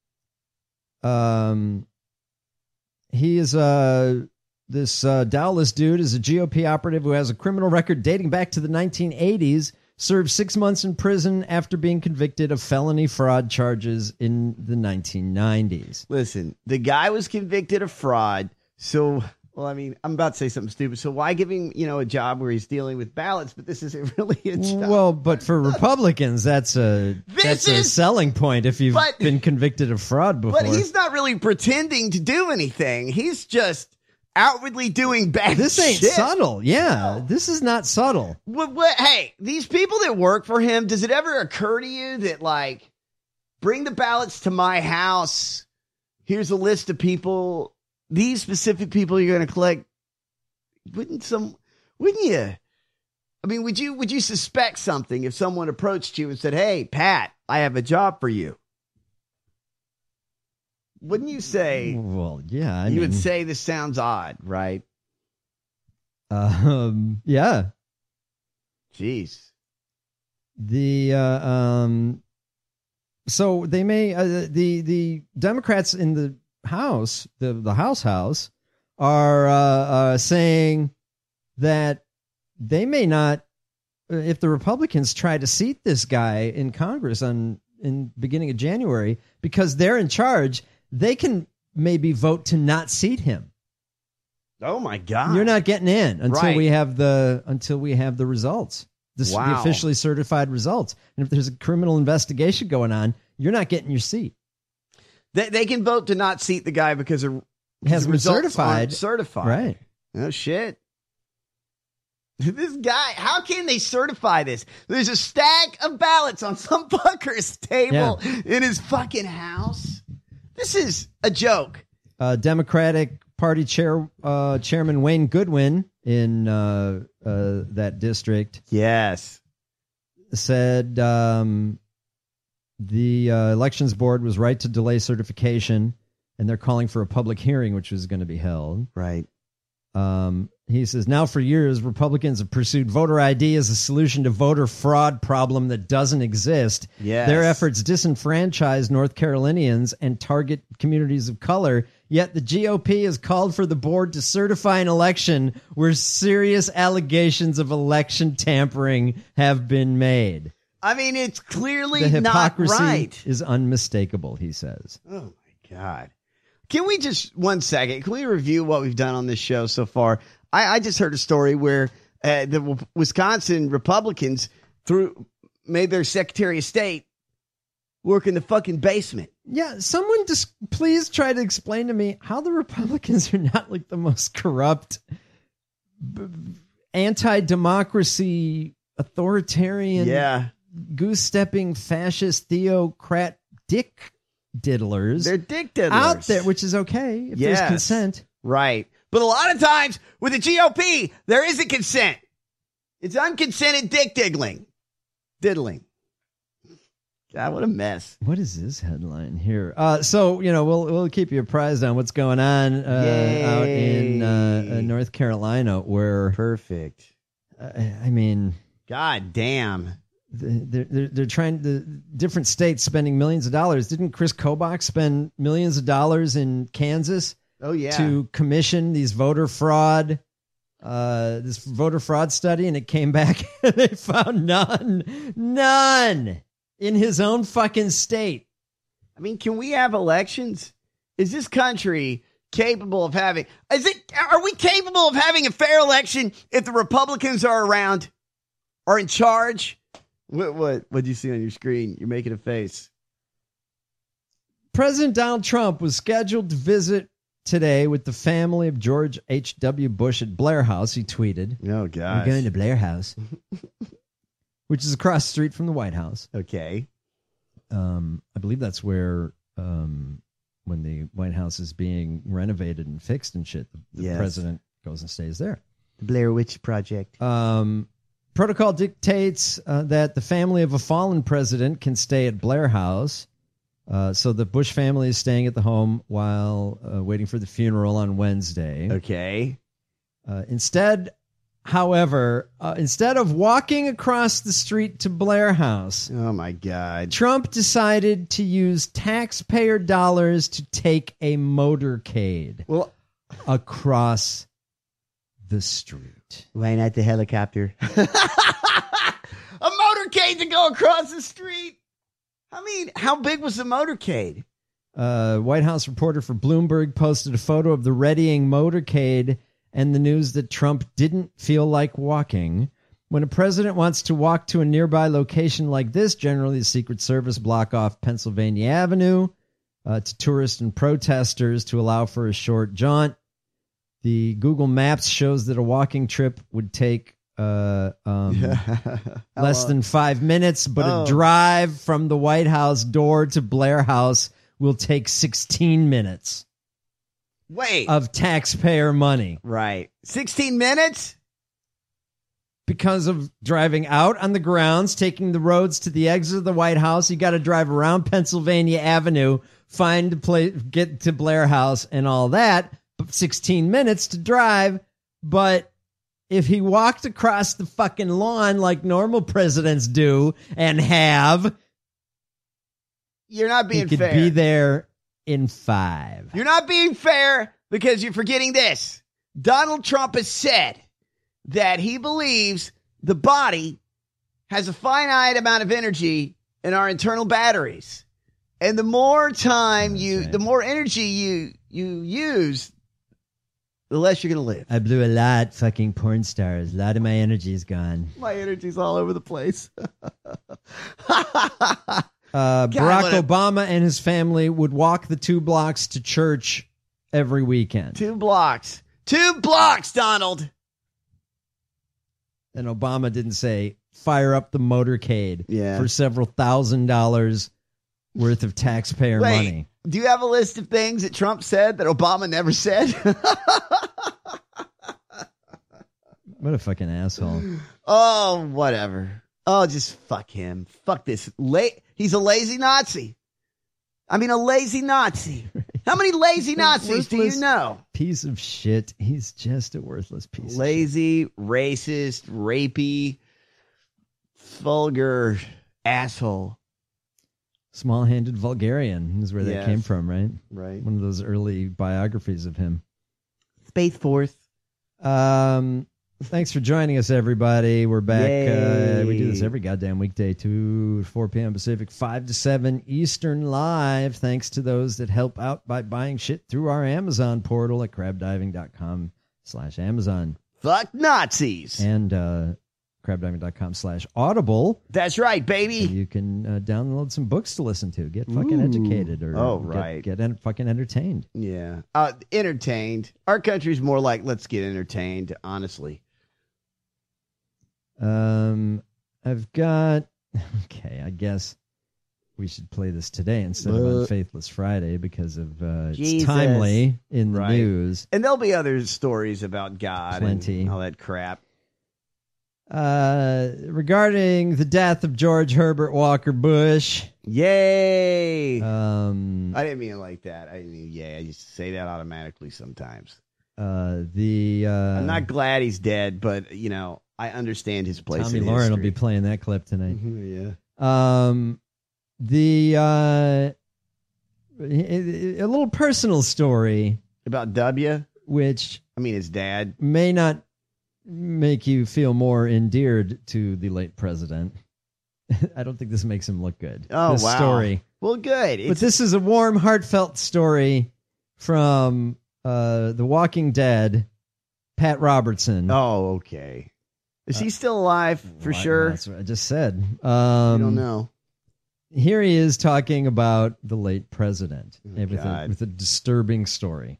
Um, he is uh this uh, Dowless dude is a G O P operative who has a criminal record dating back to the nineteen eighties. Served six months in prison after being convicted of felony fraud charges in the nineteen nineties. Listen, the guy was convicted of fraud. So, well, I mean, I'm about to say something stupid. So why give him, you know, a job where he's dealing with ballots, but this isn't really a job? Well, but for Republicans, that's a This that's is- a selling point if you've but- been convicted of fraud before. But he's not really pretending to do anything. He's just outwardly doing bad This ain't shit. subtle. Yeah, this is not subtle. What, what, hey, these people that work for him, does it ever occur to you that, like, bring the ballots to my house? Here's a list of people, these specific people you're going to collect. Wouldn't some, wouldn't you? I mean, would you, would you suspect something if someone approached you and said, hey, Pat, I have a job for you? Wouldn't you say? Well, yeah. I you mean, would say this sounds odd, right? Um, yeah. Jeez. The uh, um, so they may uh, the the Democrats in the House, the the House House, are uh, uh, saying that they may not, if the Republicans try to seat this guy in Congress on in beginning of January, because they're in charge. They can maybe vote to not seat him. Oh my God! You're not getting in until Right. we have the until we have the results, the, the Wow. officially certified results. And if there's a criminal investigation going on, you're not getting your seat. They, they can vote to not seat the guy because the Hasn't been results certified. aren't certified. Right. Oh shit. This guy, how can they certify this? There's a stack of ballots on some fucker's table in his fucking house. This is a joke. Uh, Democratic Party chair uh, Chairman Wayne Goodwin in uh, uh, that district, yes, said um, the uh, elections board was right to delay certification, and they're calling for a public hearing, which is going to be held. Right. Um, he says, now for years, Republicans have pursued voter I D as a solution to voter fraud problem that doesn't exist. Yes. Their efforts disenfranchise North Carolinians and target communities of color. Yet the G O P has called for the board to certify an election where serious allegations of election tampering have been made. I mean, it's clearly The not hypocrisy right. is unmistakable, he says. Oh my God. Can we just, one second, can we review what we've done on this show so far? I, I just heard a story where uh, the Wisconsin Republicans through made their Secretary of State work in the fucking basement. Yeah, someone just please try to explain to me how the Republicans are not like the most corrupt, b- anti-democracy, authoritarian, Yeah. goose-stepping, fascist, theocrat dick diddlers. They're dick diddlers. Out there, which is okay if Yes. there's consent. Right. But a lot of times with the G O P, there isn't consent. It's unconsented dick diddling. Diddling. God, what a mess. What is this headline here? Uh, so, you know, we'll we'll keep you apprised on what's going on uh, out in uh, uh, North Carolina where... Perfect. Uh, I mean... God damn. They're, they're, they're trying the different states spending millions of dollars. Didn't Chris Kobach spend millions of dollars in Kansas? Oh, yeah. To commission these voter fraud, uh, this voter fraud study, and it came back and they found none, none in his own fucking state. I mean, can we have elections? Is this country capable of having, is it, are we capable of having a fair election if the Republicans are around? are in charge. What what what do you see on your screen? You're making a face. President Donald Trump was scheduled to visit today with the family of George H W. Bush at Blair House. He tweeted, "Oh God, we're going to Blair House," which is across the street from the White House. Okay, um, I believe that's where um, when the White House is being renovated and fixed and shit, the, the yes. president goes and stays there. The Blair Witch Project. Um, protocol dictates uh, that the family of a fallen president can stay at Blair House. Uh, so the Bush family is staying at the home while uh, waiting for the funeral on Wednesday. Okay. Uh, instead, however, uh, instead of walking across the street to Blair House, oh my God, Trump decided to use taxpayer dollars to take a motorcade well, across the street. Why not the helicopter? A motorcade to go across the street. I mean, how big was the motorcade? Uh, White House reporter for Bloomberg posted a photo of the readying motorcade and the news that Trump didn't feel like walking. When a president wants to walk to a nearby location like this, generally the Secret Service block off Pennsylvania Avenue uh, to tourists and protesters to allow for a short jaunt. The Google Maps shows that a walking trip would take uh, um, less than five minutes, but oh. a drive from the White House door to Blair House will take sixteen minutes. Wait. Of taxpayer money. Right. sixteen minutes? Because of driving out on the grounds, taking the roads to the exit of the White House, you got to drive around Pennsylvania Avenue, find a place, get to Blair House and all that. But sixteen minutes to drive, but if he walked across the fucking lawn like normal presidents do and have, you're not being he could fair. be there in five. You're not being fair because you're forgetting this. Donald Trump has said that he believes the body has a finite amount of energy in our internal batteries. And the more time you, right. the more energy you, you use, the less you're going to live. I blew a lot, fucking porn stars. A lot of my energy is gone. My energy's all over the place. Uh, God, Barack a- Obama and his family would walk the two blocks to church every weekend. Two blocks. Two blocks, Donald. And Obama didn't say, fire up the motorcade yeah. for several thousand dollars worth of taxpayer Wait, money. Do you have a list of things that Trump said that Obama never said? What a fucking asshole. Oh, whatever. Oh, just fuck him. Fuck this. La- He's a lazy Nazi. I mean, a lazy Nazi. How many lazy Nazis do you know? Piece of shit. He's just a worthless piece lazy, of shit. racist, rapey, vulgar asshole. Small-handed vulgarian is where yes. that came from, right? Right. One of those early biographies of him. Space Force. Um... Thanks for joining us, everybody. We're back. Uh, we do this every goddamn weekday, two to four p.m. Pacific, five to seven Eastern live. Thanks to those that help out by buying shit through our Amazon portal at crabdiving.com slash Amazon. Fuck Nazis. And uh, crabdiving.com slash Audible. That's right, baby. So you can uh, download some books to listen to. Get fucking Ooh. educated or oh, get, right. get en- fucking entertained. Yeah. Uh, entertained. Our country's more like, let's get entertained, honestly. Um, I've got, okay, I guess we should play this today instead of on Faithless Friday because of, uh, it's Jesus. timely in the right. news. And there'll be other stories about God Plenty. and all that crap. Uh, regarding the death of George Herbert Walker Bush. Yay. Um, I didn't mean it like that. I didn't mean, yay. I just say that automatically sometimes. Uh, the, uh, I'm not glad he's dead, but, you know, I understand his place Tommy in Lauren history. will be playing that clip tonight. Mm-hmm, yeah. Um, the uh, a little personal story about W, which I mean his dad, may not make you feel more endeared to the late president. I don't think this makes him look good. Oh, this wow. Story. Well, good. It's- but this is a warm, heartfelt story from uh, The Walking Dead, Pat Robertson. Oh, okay. Is he still alive for Well, sure? That's what I just said. Um, I don't know. Here he is talking about the late president Oh, with, a, God. with a disturbing story.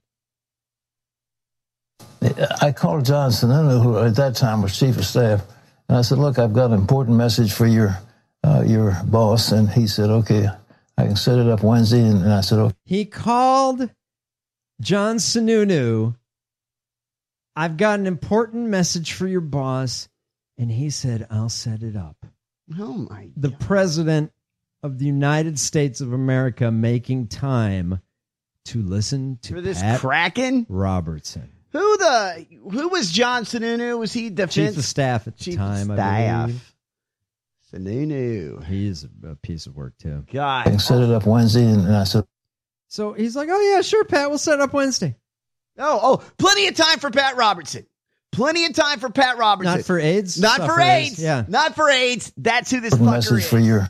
I called John Sununu, who at that time was chief of staff, and I said, look, I've got an important message for your uh, your boss. And he said, okay, I can set it up Wednesday. And, and I said, okay. He called John Sununu, I've got an important message for your boss. And he said, I'll set it up. Oh, my The God. president of the United States of America making time to listen to For this Pat Kraken? Robertson. Who the who was John Sununu? Was he defense Chief of staff at the Chief time, of I staff? believe. Sununu. He's a piece of work, too. God. I can set it up Wednesday. And, and I said, So he's like, oh, yeah, sure, Pat, we'll set up Wednesday. Oh, oh, plenty of time for Pat Robertson. Plenty of time for Pat Robertson. Not for AIDS? Not Not for for AIDS. AIDS, yeah. Not for AIDS. That's who this important fucker message is. for your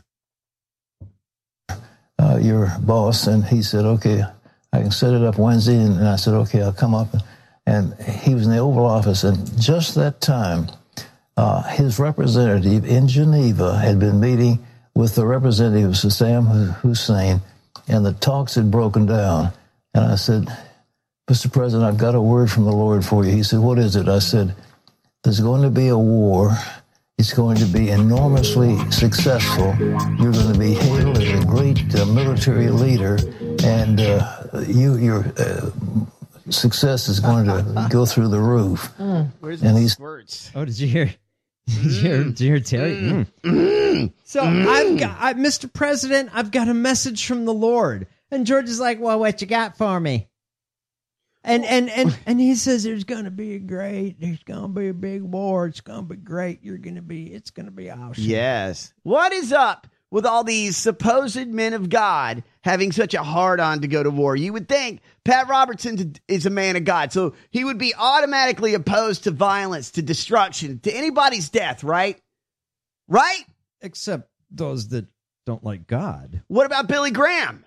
uh, your boss. And he said, okay, I can set it up Wednesday. And, and I said, okay, I'll come up. And he was in the Oval Office. And just that time, uh, his representative in Geneva had been meeting with the representative of Saddam Hussein, and the talks had broken down. And I said, Mister President, I've got a word from the Lord for you. He said, what is it? I said, there's going to be a war. It's going to be enormously successful. You're going to be hailed as a great uh, military leader, and uh, you, your uh, success is going to go through the roof. Mm. Where's and the he's squirts? Oh, did you hear? Did you hear, did you hear Terry? Mm. Mm. So I've got, I, Mister President, I've got a message from the Lord. And George is like, well, what you got for me? And and and and he says, there's going to be a great, there's going to be a big war. It's going to be great. You're going to be, it's going to be awesome. Yes. What is up with all these supposed men of God having such a hard-on to go to war? You would think Pat Robertson is a man of God, so he would be automatically opposed to violence, to destruction, to anybody's death, right? Right? Except those that don't like God. What about Billy Graham?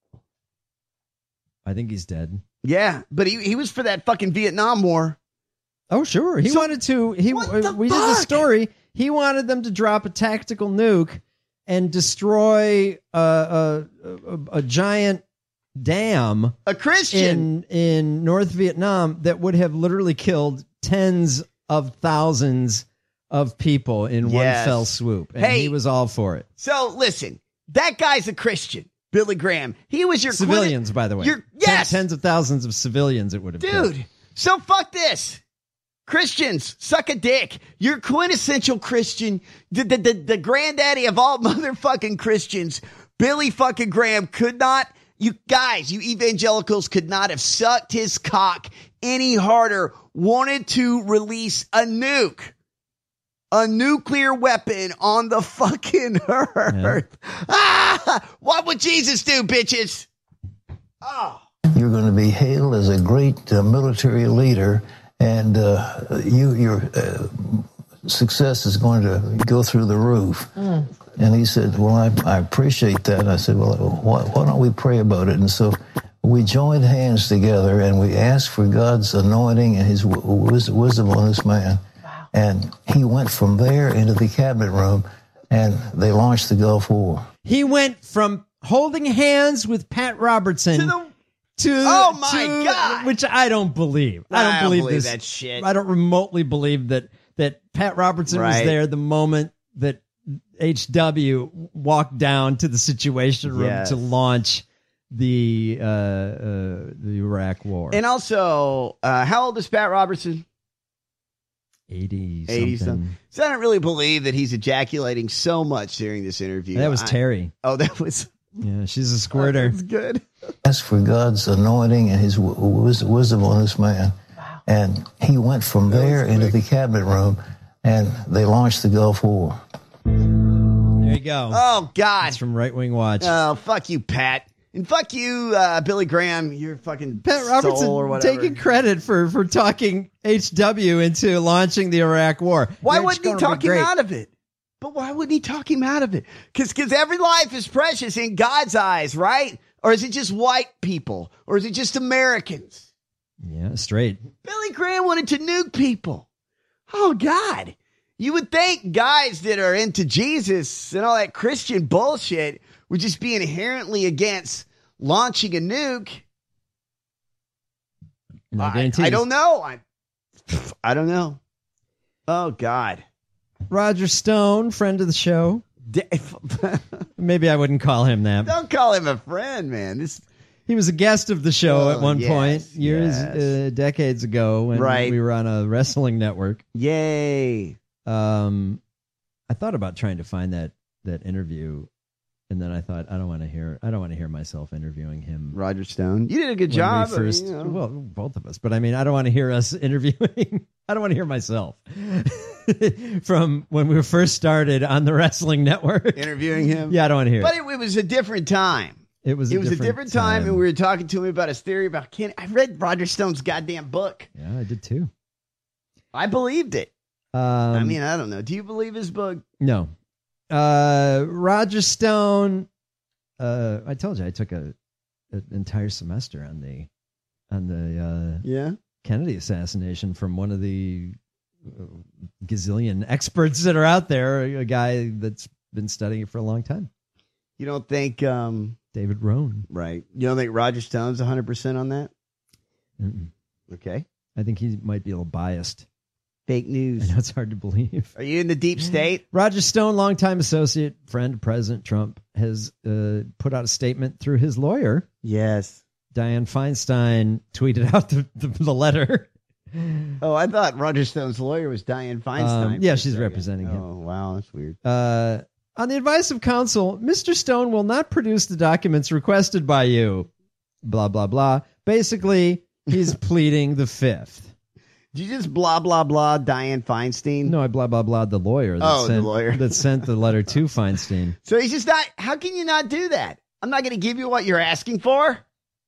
I think he's dead. Yeah, but he, he was for that fucking Vietnam War. Oh, sure. He So- wanted to, he, What the we did the fuck? story. He wanted them to drop a tactical nuke and destroy a, a, a, a giant dam A Christian. in in North Vietnam that would have literally killed tens of thousands of people in Yes. one fell swoop. And Hey. he was all for it. So listen, that guy's a Christian, Billy Graham. He was your Civilians, by the way. You're, yes, Tens of thousands of civilians it would have killed. dude. So fuck this. Christians, suck a dick. You're quintessential Christian, the, the, the, the granddaddy of all motherfucking Christians. Billy fucking Graham could not, you guys, you evangelicals could not have sucked his cock any harder, wanted to release a nuke, a nuclear weapon on the fucking earth. Ah, what would Jesus do, bitches? Oh. you're going to be hailed as a great uh, military leader, and uh, you, your uh, success is going to go through the roof. Mm. And he said, well, I, I appreciate that. And I said, well, why, why don't we pray about it? And so we joined hands together, and we asked for God's anointing and his w- wis- wisdom on this man. Wow. And he went from there into the cabinet room, and they launched the Gulf War. He went from holding hands with Pat Robertson To the- to Oh, my to- God. which I don't believe. I don't I don't believe, believe this. that shit. I don't remotely believe that that Pat Robertson was Right. there the moment that H W walked down to the Situation Room Yes. to launch the uh, uh, the Iraq War. And also, uh, how old is Pat Robertson? eighty something. eighty something. So I don't really believe that he's ejaculating so much during this interview. That was I- Terry. Oh, that was Yeah, she's a squirter. That's good. Asked for God's anointing and his w- wis- wisdom on this man. Wow. And he went from there into the cabinet room, and they launched the Gulf War. There you go. Oh, God. That's from Right Wing Watch. Oh, fuck you, Pat. And fuck you, uh, Billy Graham. You're fucking Pat soul Robertson or whatever. taking credit for, for talking H W into launching the Iraq War. Why It's wouldn't he gonna be talk him great. out of it? But why wouldn't he talk him out of it? Because every life is precious in God's eyes, right? Or is it just white people? Or is it just Americans? Yeah, straight. Billy Graham wanted to nuke people. Oh, God. You would think guys that are into Jesus and all that Christian bullshit would just be inherently against launching a nuke. No I, I don't know. I, I don't know. Oh, God. Roger Stone, friend of the show. Maybe I wouldn't call him that. Don't call him a friend, man. This He was a guest of the show Oh, at one yes, point, years, yes. uh, decades ago, when Right. we were on a wrestling network. Yay. Um, I thought about trying to find that that interview, and then I thought I don't want to hear I don't want to hear myself interviewing him. Roger Stone, you did a good when we job. First, you know. well, both of us, but I mean, I don't want to hear us interviewing. I don't want to hear myself from when we first started on the wrestling network Interviewing him. Yeah, I don't want to hear But it. it, it was a different time. It was. A it was different a different time, time, and we were talking to him about his theory about Kenny. I read Roger Stone's goddamn book. Yeah, I did too. I believed it. Um, I mean, I don't know. Do you believe his book? No. Uh, Roger Stone. Uh, I told you I took a an entire semester on the on the uh, yeah Kennedy assassination from one of the uh, gazillion experts that are out there. A guy that's been studying it for a long time. You don't think um, David Rohn? Right. You don't think Roger Stone's one hundred percent on that? Mm-mm. Okay. I think he might be a little biased. Fake news. I know it's hard to believe. Are you in the deep state? Roger Stone, longtime associate, friend of President Trump, has uh, put out a statement through his lawyer. Yes. Dianne Feinstein tweeted out the, the, the letter. Oh, I thought Roger Stone's lawyer was Dianne Feinstein. Um, yeah, she's representing him. Oh, wow. That's weird. Uh, on the advice of counsel, Mister Stone will not produce the documents requested by you. Blah, blah, blah. Basically, he's pleading the fifth. Did you just blah, blah, blah Dianne Feinstein? No, I blah, blah, blah the lawyer. That Oh, the sent, lawyer. that sent the letter to Feinstein. So he's just not, how can you not do that? I'm not going to give you what you're asking for?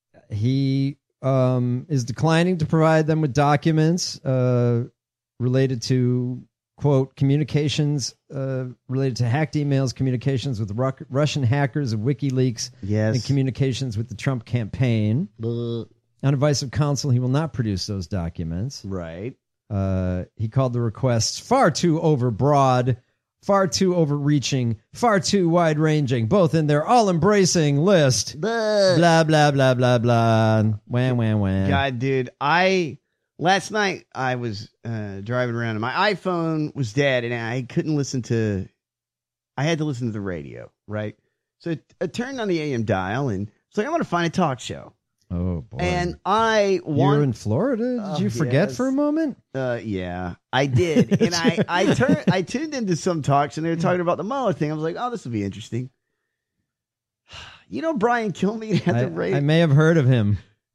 He um, is declining to provide them with documents uh, related to, quote, communications uh, related to hacked emails, communications with Ru- Russian hackers of WikiLeaks, Yes. and communications with the Trump campaign. Blah. On advice of counsel, he will not produce those documents. Right. Uh, he called the requests far too overbroad, far too overreaching, far too wide-ranging, both in their all-embracing list. Blah. Blah, blah, blah, blah, blah. Wham, wham, wham. God, dude, I last night I was uh, driving around and my iPhone was dead and I couldn't listen to. I had to listen to the radio, right? So I turned on the A M dial and it's like I'm going to find a talk show. Oh boy! And I want. You're in Florida. Did Oh, you forget yes. for a moment? Uh, yeah, I did, and I I turned I tuned into some talks and they were talking about the Mueller thing. I was like, oh, this will be interesting. You know, Brian Kilmeade had I, the radio. I may have heard of him.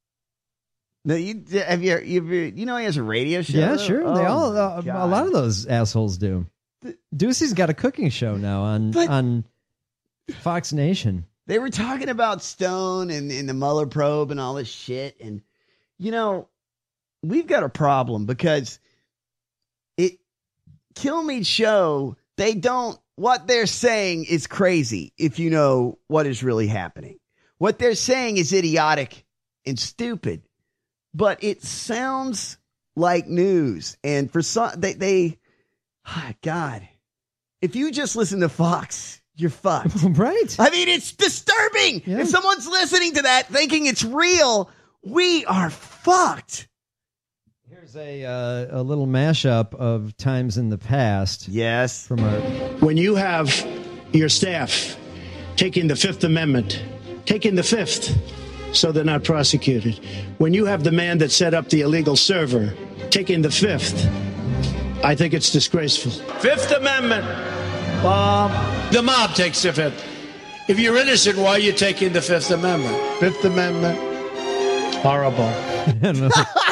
No, you have you, you you know he has a radio show. Yeah, though? sure. Oh, they all my uh, a God. lot of those assholes do. Ducey's got a cooking show now on But- on Fox Nation. They were talking about Stone and, and the Mueller probe and all this shit. And, you know, we've got a problem because it Kilmeade's show, they don't, what they're saying is crazy if you know what is really happening. What they're saying is idiotic and stupid, but it sounds like news. And for some, they, they oh God, if you just listen to Fox, you're fucked. Right. I mean, it's disturbing. Yeah. If someone's listening to that thinking it's real, we are fucked. Here's a uh, a little mashup of times in the past. Yes. From our When you have your staff taking the Fifth Amendment, taking the Fifth, so they're not prosecuted. When you have the man that set up the illegal server taking the Fifth, I think it's disgraceful. Fifth Amendment. Bob. The mob takes the Fifth. If you're innocent, why are you taking the Fifth Amendment? Fifth Amendment. Horrible. M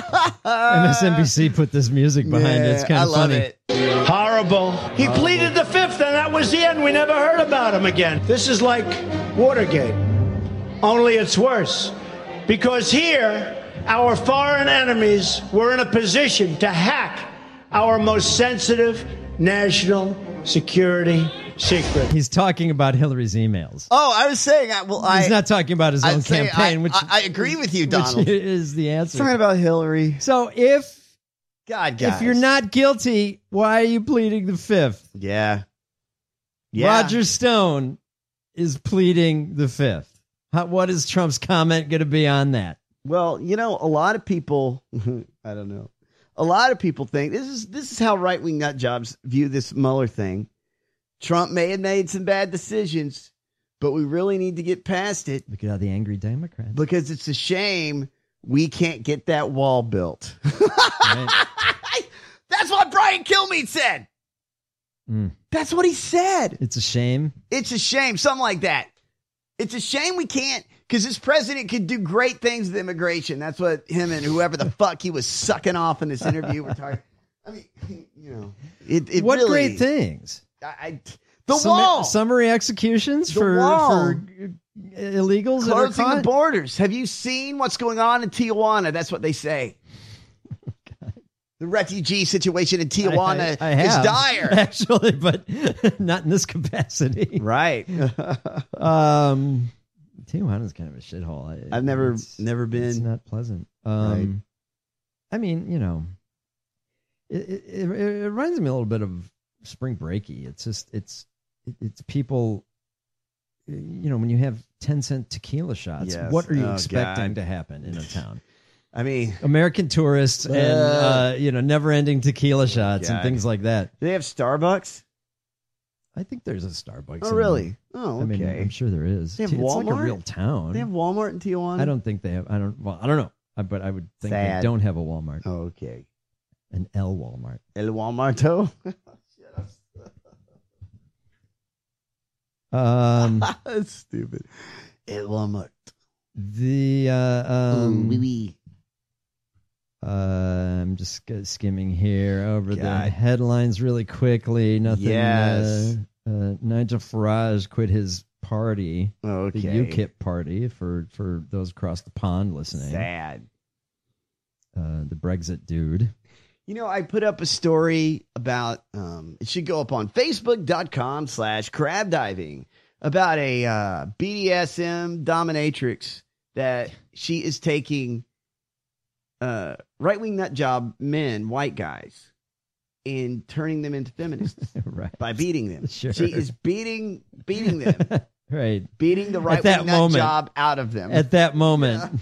S N B C put this music behind it. It's kind I of love funny. it. Horrible. He pleaded the Fifth, and that was the end. We never heard about him again. This is like Watergate, only it's worse. Because here, our foreign enemies were in a position to hack our most sensitive national security secret. He's talking about Hillary's emails. Oh, I was saying, I, well, I. He's not talking about his I'd own say campaign, I, which I, I agree with you, Donald. which is the answer. Talking about Hillary. So if God, guys. If you're not guilty, why are you pleading the fifth? Yeah. Yeah. Roger Stone is pleading the fifth. How, what is Trump's comment going to be on that? Well, you know, a lot of people, I don't know. A lot of people think this is this is how right-wing nut jobs view this Mueller thing. Trump may have made some bad decisions, but we really need to get past it. Look at all the angry Democrats. Because it's a shame we can't get that wall built. Right. That's what Brian Kilmeade said. Mm. That's what he said. It's a shame. It's a shame. Something like that. It's a shame we can't, because this president could do great things with immigration. That's what him and whoever the fuck he was sucking off in this interview were talking. I mean, you know, it, it what really, great things? I, I, the Summa- wall. Summary executions The for, wall. for illegals that are Closing caught? the borders. Have you seen what's going on in Tijuana? That's what they say. The refugee situation in Tijuana I, I, I have, is dire. Actually, but not in this capacity. Right. um, Tijuana's kind of a shithole. I, I've never it's, never been. It's not pleasant. Um, Right. I mean, you know, it, it, it, it reminds me a little bit of spring breaky. It's just, it's, it, it's people, you know, when you have ten cent tequila shots, Yes. what are you Oh, expecting God. to happen in a town? I mean, American tourists and, uh, you know, never ending tequila shots and God. things like that. Do they have Starbucks? I think there's a Starbucks. Oh, in really? there. Oh, I mean, okay. I'm sure there is. They have it's like a Walmart? real town. They have Walmart in Tijuana? I don't think they have. I don't. Well, I don't know. I- But I would think Sad. they don't have a Walmart. Oh, okay. An L Walmart. El Walmarto? Um, That's stupid. El Walmart. the uh, um, Ooh, wee wee. uh, I'm just sk- skimming here over the God. headlines really quickly. Nothing. Yes. Uh, uh, Nigel Farage quit his party, Okay. the UKIP party, for for those across the pond listening. Sad. Uh, the Brexit dude. You know, I put up a story about, um, it should go up on Facebook.com slash crab diving about a uh, B D S M dominatrix that she is taking uh, right-wing nut job men, white guys, and turning them into feminists Right. by beating them. Sure. She is beating beating them, Right. beating the At that right-wing nut moment. job out of them. At that moment.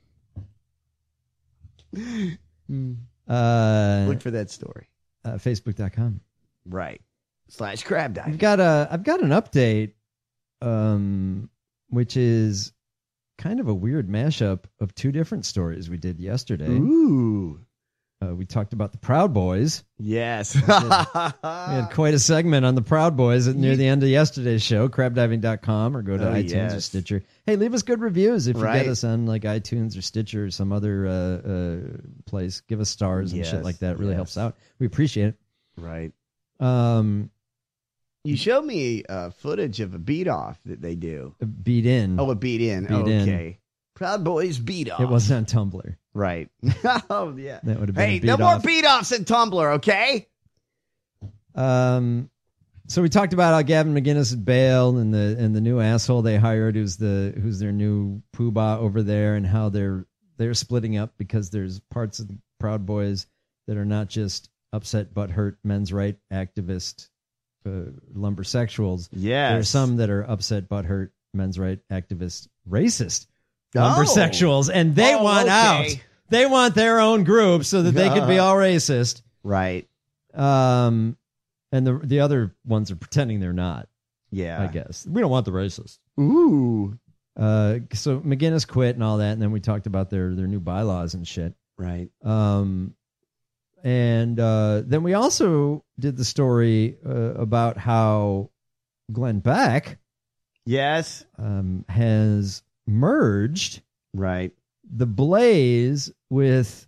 Uh, Look for that story. uh, Facebook dot com. Right. Slash crab diving. I've got a I've got an update, um, which is kind of a weird mashup of two different stories we did yesterday. Ooh. Uh, we talked about the Proud Boys. Yes. We had quite a segment on the Proud Boys at near the end of yesterday's show. crab diving dot com or go to Oh, iTunes or yes. Stitcher. Hey, leave us good reviews if you Right. get us on like iTunes or Stitcher or some other uh, uh, place. Give us stars and Yes, shit like that. It really yes. helps out. We appreciate it. Right. Um, You showed me uh, footage of a beat off that they do. beat in. Oh, a beat in. Beat oh, in. okay. Proud Boys beat off. It wasn't on Tumblr. Right. Oh, yeah. That would have been Hey, a beat no more off. beat offs in Tumblr, okay? Um, so we talked about how Gavin McInnes had bailed and the and the new asshole they hired, who's the who's their new poobah over there, and how they're they're splitting up because there's parts of the Proud Boys that are not just upset butthurt men's right activist uh, lumbersexuals. Yes. There are some that are upset butthurt men's right activist racist Oh. lumbersexuals, and they Oh, want okay. out. They want their own group so that they can be all racist. Right. Um, and the the other ones are pretending they're not. Yeah. I guess we don't want the racists. Ooh. Uh, so McGinnis quit and all that, and then we talked about their their new bylaws and shit. Right. Um, and uh, then we also did the story uh, about how Glenn Beck, yes, um, has merged right the Blaze with.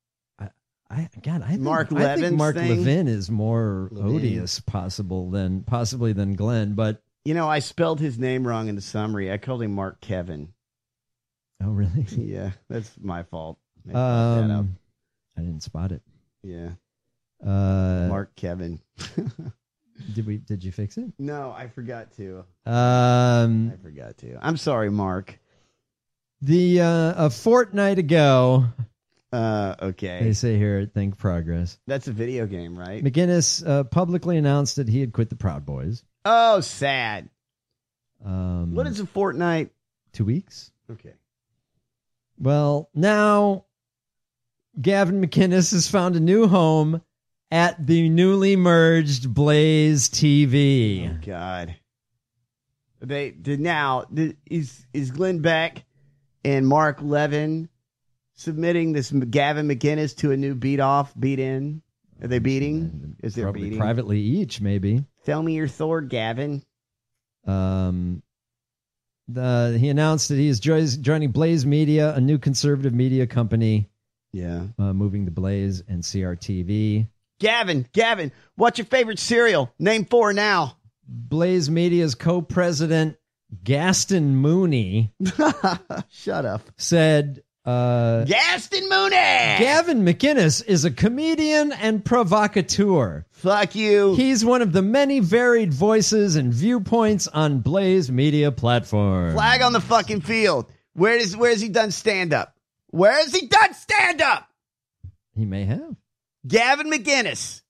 I, God, I think, Mark I Levin's think Mark thing? Levin is more Levin. odious, possible than possibly than Glenn. But You know, I spelled his name wrong in the summary. I called him Mark Kevin. oh, really? Yeah, that's my fault. I fucked that up. Um, I didn't spot it. Yeah. Uh, Mark Kevin. did we? Did you fix it? No, I forgot to. Um, I forgot to. I'm sorry, Mark. the uh, a fortnight ago, Uh, okay. They say here at Think Progress. That's a video game, right? McGinnis uh, publicly announced that he had quit the Proud Boys. Oh, sad. Um, what is a fortnight? Two weeks. Okay. Well, now Gavin McInnes has found a new home at the newly merged Blaze T V. Oh, God. They did now. Did, is is Glenn Beck and Mark Levin submitting this Gavin McInnes to a new beat off, beat in? Are they beating? Is there Probably beating? privately each, maybe. Tell me your Thor, Gavin. Um, the, he announced that he is jo- joining Blaze Media, a new conservative media company. Yeah. Uh, moving to Blaze and C R T V. Gavin, Gavin, what's your favorite cereal? Name four now. Blaze Media's co-president, Gaston Mooney. Shut up. Said... Uh, Gaston Mooney! Gavin McInnes is a comedian and provocateur. Fuck you. He's one of the many varied voices and viewpoints on Blaze Media platform. Flag on the fucking field. Where is where has he done stand-up? Where has he done stand-up? He may have. Gavin McInnes.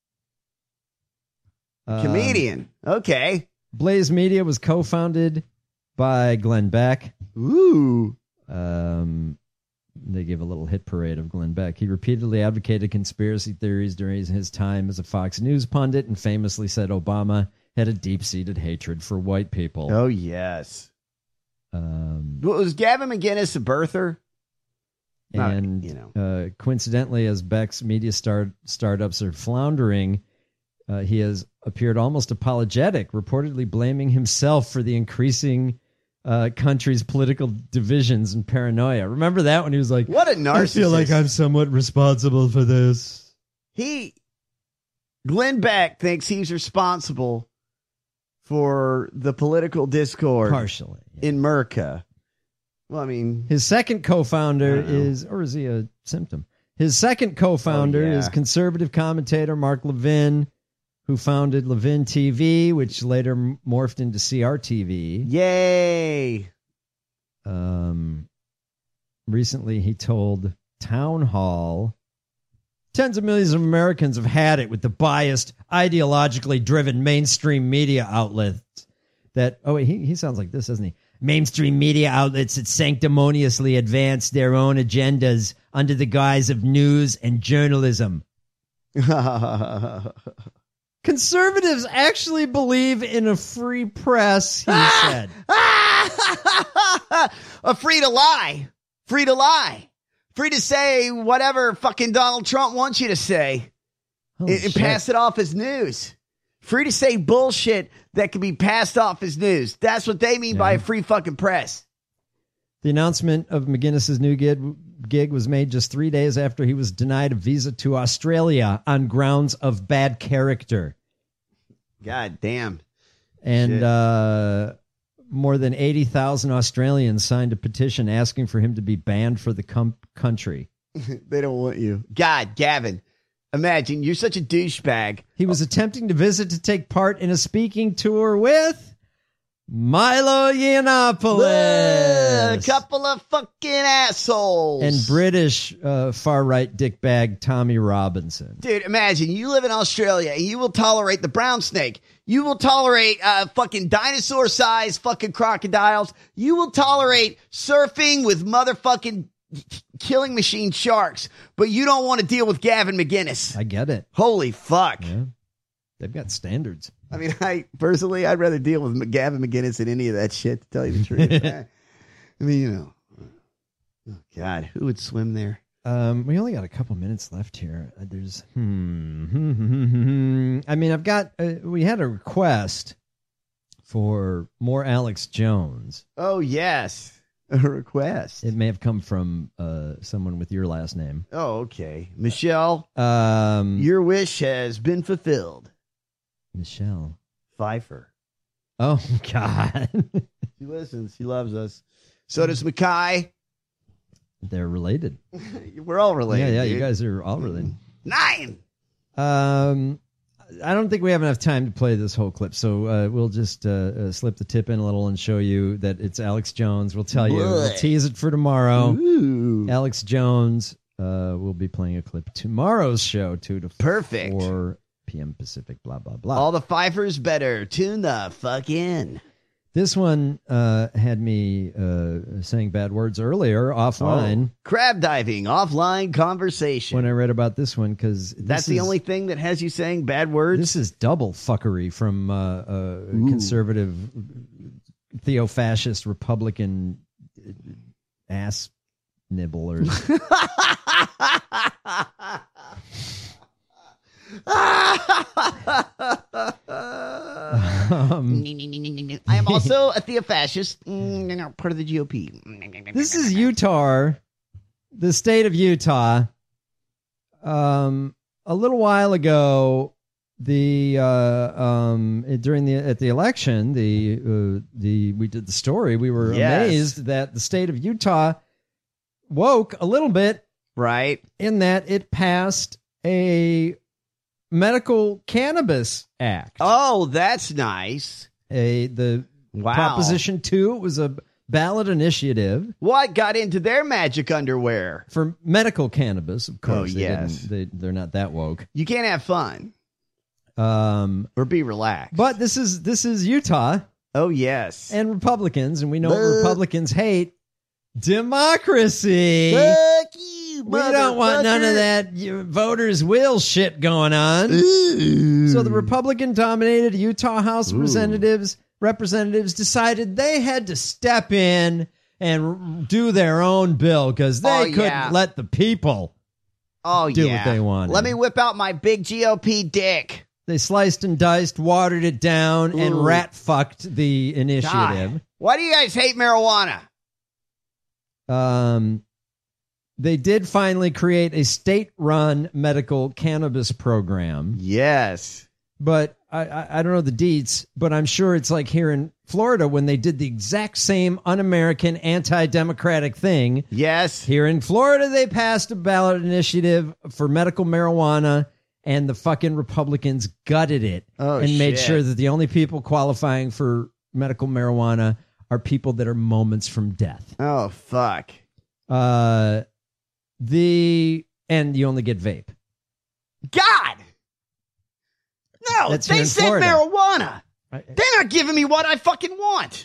Um, Comedian. Okay. Blaze Media was co-founded by Glenn Beck. Ooh. Um... They gave a little hit parade of Glenn Beck. He repeatedly advocated conspiracy theories during his time as a Fox News pundit and famously said Obama had a deep-seated hatred for white people. Oh, yes. Um, was Gavin McInnes a birther? And Not, you know. uh, coincidentally, as Beck's media start, startups are floundering, uh, he has appeared almost apologetic, reportedly blaming himself for the increasing uh, country's political divisions and paranoia. Remember that when he was like, what a narcissist. I feel like I'm somewhat responsible for this. He, Glenn Beck thinks he's responsible for the political discord. Partially. Yeah. In Merca. Well, I mean. His second co-founder is, or is he a symptom? His second co-founder oh, yeah. is conservative commentator Mark Levin, who founded Levin T V, which later morphed into C R T V. Yay! Um, recently, he told Town Hall, tens of millions of Americans have had it with the biased, ideologically driven mainstream media outlets that, oh, wait, he, he sounds like this, doesn't he? Mainstream media outlets that sanctimoniously advance their own agendas under the guise of news and journalism. Conservatives actually believe in a free press, he said. A free to lie. Free to lie. Free to say whatever fucking Donald Trump wants you to say. Holy and, and shit. pass it off as news. Free to say bullshit that can be passed off as news. That's what they mean Yeah. by a free fucking press. The announcement of McGinnis's new gig, gig was made just three days after he was denied a visa to Australia on grounds of bad character. God damn. And Shit. uh, more than eighty thousand Australians signed a petition asking for him to be banned for the com- country. They don't want you. God, Gavin. Imagine, you're such a douchebag. He was attempting to visit to take part in a speaking tour with Milo Yiannopoulos. A couple of fucking assholes. And British uh, far-right dickbag Tommy Robinson. Dude, imagine you live in Australia and you will tolerate the brown snake. You will tolerate uh, fucking dinosaur-sized fucking crocodiles. You will tolerate surfing with motherfucking killing machine sharks. But you don't want to deal with Gavin McInnes. I get it. Holy fuck. Yeah. They've got standards. I mean, I personally, I'd rather deal with Gavin McInnes than any of that shit, to tell you the truth. I mean, you know. Oh, God, who would swim there? Um, we only got a couple minutes left here. Uh, There's, hmm. I mean, I've got, uh, we had a request for more Alex Jones. Oh, yes. A request. It may have come from uh, someone with your last name. Oh, okay. Michelle, Um, your wish has been fulfilled. Michelle. Pfeiffer. Oh, God. She listens. She loves us. So does Mackay. They're related. We're all related. Yeah, yeah, dude. you guys are all related. Nine. Um, I don't think we have enough time to play this whole clip, so uh, we'll just uh, uh, slip the tip in a little and show you that it's Alex Jones. We'll tell you. We'll Boy. tease it for tomorrow. Ooh. Alex Jones Uh, we'll be playing a clip tomorrow's show, two to Perfect. four p.m. Pacific, blah, blah, blah. All the Pfeiffer's better. Tune the fuck in. This one uh, had me uh, saying bad words earlier offline. Oh, crab diving, offline conversation. When I read about this one, because that's the only thing that has you saying bad words? This is double fuckery from uh, uh, conservative, theo-fascist, Republican ass nibblers. um, I am also a theo-fascist, part of the G O P. This is Utah, the state of Utah. Um, a little while ago, the uh, um, during the at the election, the uh, the we did the story. We were Yes. amazed that the state of Utah woke a little bit, right? In that it passed a medical cannabis act. Oh, that's nice. A the Wow. Proposition two was a ballot initiative. What got into their magic underwear? For medical cannabis, of course. Oh, They yes. didn't- They, they're not that woke. You can't have fun. Um, or be relaxed. But this is this is Utah. Oh, yes. And Republicans, and we know what Buh. Republicans hate. Democracy. Fuck you, We don't want none of motherfucker. that you- voters' will shit going on. So the Republican-dominated Utah House of Ooh. Representatives representatives decided they had to step in and do their own bill because they Oh, couldn't yeah. let the people Oh, do yeah. what they wanted. Let me whip out my big G O P dick. They sliced and diced, watered it down, and Ooh. rat fucked the initiative. God. Why do you guys hate marijuana? Um, they did finally create a state-run medical cannabis program. Yes. But I, I, I don't know the deets, but I'm sure it's like here in Florida when they did the exact same un-American, anti-democratic thing. Yes. Here in Florida, they passed a ballot initiative for medical marijuana, and the fucking Republicans gutted it Oh, and made shit. sure that the only people qualifying for medical marijuana are people that are moments from death. Oh, fuck. Uh, the and you only get vape. God! No, That's here they in said Florida. marijuana. They're not giving me what I fucking want.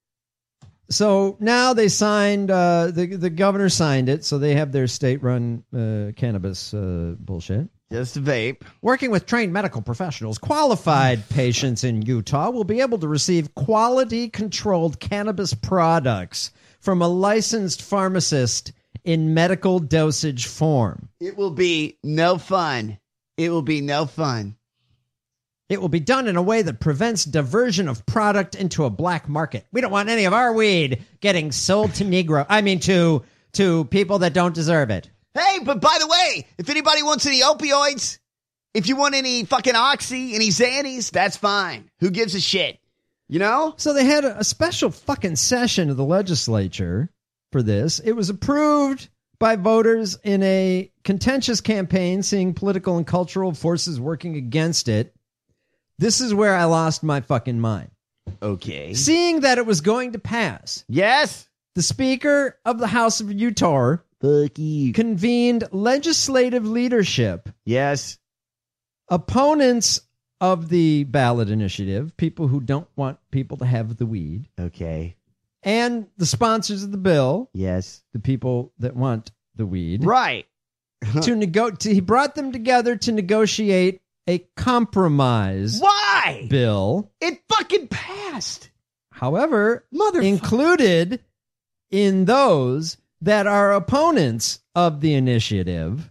So now they signed, uh, the the governor signed it, so they have their state-run uh, cannabis uh, bullshit. Just vape. Working with trained medical professionals, qualified patients in Utah will be able to receive quality-controlled cannabis products from a licensed pharmacist in medical dosage form. It will be no fun. It will be no fun. It will be done in a way that prevents diversion of product into a black market. We don't want any of our weed getting sold to Negro. I mean, to to people that don't deserve it. Hey, but by the way, if anybody wants any opioids, if you want any fucking oxy, any Xannies, that's fine. Who gives a shit? You know? So they had a special fucking session of the legislature for this. It was approved by voters in a contentious campaign, seeing political and cultural forces working against it. This is where I lost my fucking mind. Okay. Seeing that it was going to pass. Yes. The Speaker of the House of Utah Fuck you. convened legislative leadership. Yes. Opponents of the ballot initiative, people who don't want people to have the weed. Okay. And the sponsors of the bill. Yes. The people that want the weed. Right. to nego- to, he brought them together to negotiate a compromise Why? bill. It fucking passed. However, Motherfucker. included in those that are opponents of the initiative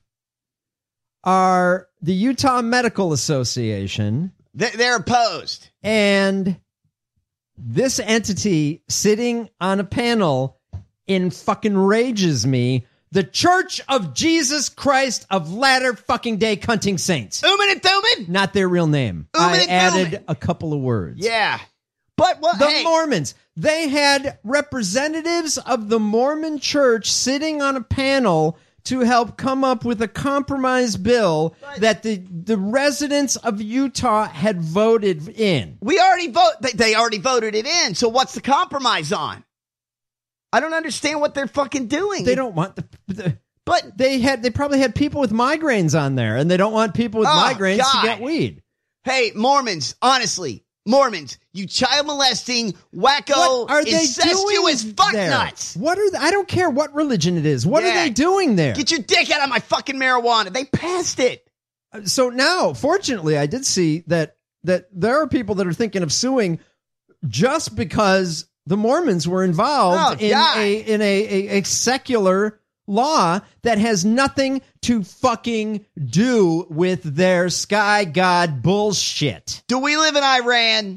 are the Utah Medical Association. They- They're opposed. And this entity sitting on a panel in fucking rages me. The Church of Jesus Christ of Latter fucking Day Cunting Saints. Oomin and Thumin? Not their real name. Oomin I and added Thumin. a couple of words. Yeah. But what? The hey, Mormons. They had representatives of the Mormon Church sitting on a panel to help come up with a compromise bill that the, the residents of Utah had voted in. we already vote. They, they already voted it in. So what's the compromise on? I don't understand what they're fucking doing. They don't want the, the But they had they probably had people with migraines on there, and they don't want people with Oh, migraines God. to get weed. Hey, Mormons, honestly, Mormons, you child molesting, wacko, What are they incestuous doing fuck there? nuts. What are they, I don't care what religion it is. What Yeah. are they doing there? Get your dick out of my fucking marijuana. They passed it. So now, fortunately, I did see that that there are people that are thinking of suing just because the Mormons were involved Oh, in God. a in a, a, a secular law that has nothing to fucking do with their sky god bullshit. Do we live in Iran?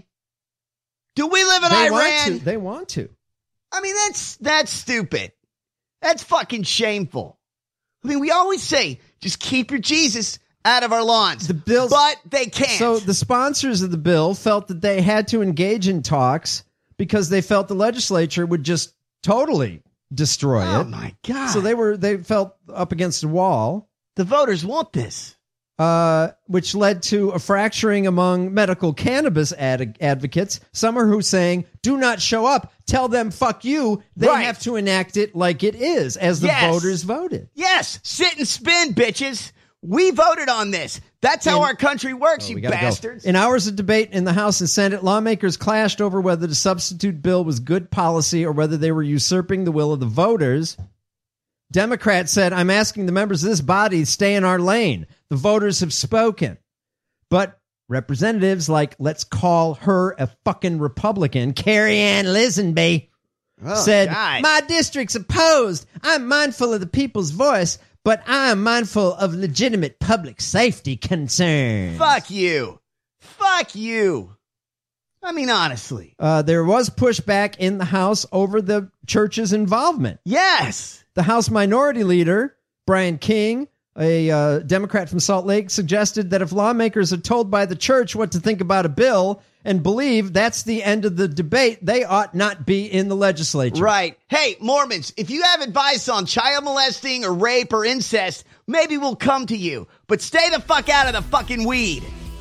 Do we live in They Iran? want to. They want to. I mean, that's that's stupid. That's fucking shameful. I mean, we always say, just keep your Jesus out of our lawns. The bills, but they can't. So the sponsors of the bill felt that they had to engage in talks because they felt the legislature would just totally destroy Oh, it. my God. So they were they felt up against a wall. The voters want this. Uh, which led to a fracturing among medical cannabis ad- advocates. Some are who saying, do not show up. Tell them, fuck you. They Right. have to enact it like it is, as the Yes. voters voted. Yes, sit and spin, bitches. We voted on this. That's how In- our country works, Oh, you we gotta go. bastards. In hours of debate in the House and Senate, lawmakers clashed over whether the substitute bill was good policy or whether they were usurping the will of the voters. Democrats said, I'm asking the members of this body to stay in our lane. The voters have spoken. But representatives like, let's call her a fucking Republican, Carrie Ann Lisenby, Oh, said, God. my district's opposed. I'm mindful of the people's voice, but I am mindful of legitimate public safety concerns. Fuck you. Fuck you. I mean, honestly. Uh, there was pushback in the House over the church's involvement. Yes. The House Minority Leader, Brian King, a uh, Democrat from Salt Lake, suggested that if lawmakers are told by the church what to think about a bill and believe that's the end of the debate, they ought not be in the legislature. Right. Hey, Mormons, if you have advice on child molesting or rape or incest, maybe we'll come to you. But stay the fuck out of the fucking weed.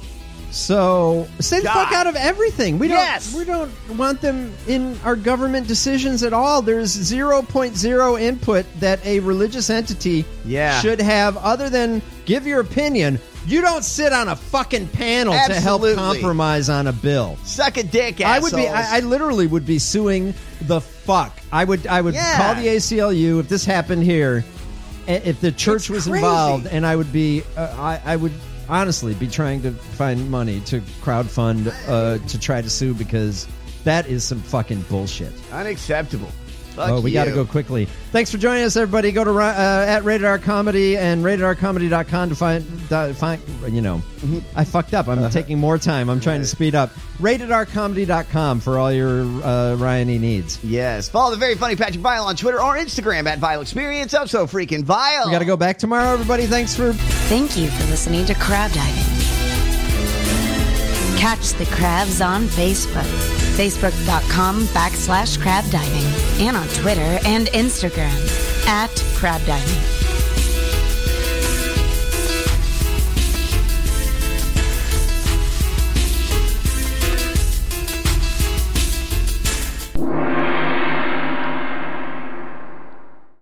So stay the God. fuck out of everything. We don't. Yes. We don't want them in our government decisions at all. There's zero point zero input that a religious entity Yeah. should have, other than give your opinion. You don't sit on a fucking panel to help Absolutely. compromise on a bill. Suck a dick, I would be. assholes. I, I literally would be suing the fuck. I would. I would Yeah. call the A C L U if this happened here. a- If the church It's was crazy. involved, and I would be. Uh, I, I would honestly be trying to find money to crowdfund uh, to try to sue, because that is some fucking bullshit. Unacceptable. Fuck oh, we got to you. go quickly. Thanks for joining us, everybody. Go to uh, at Rated R Comedy and rated r comedy dot com to find, uh, find you know, I fucked up. I'm taking more time. I'm trying to speed up. rated r comedy dot com for all your uh, Ryan-y needs. Yes. Follow the very funny Patrick Vile on Twitter or Instagram at Vile Experience. I'm so freaking vile. We got to go back tomorrow, everybody. Thanks for... Thank you for listening to Crab Diving. Catch the crabs on Facebook. Facebook.com backslash crab diving. And on Twitter and Instagram at crab diving.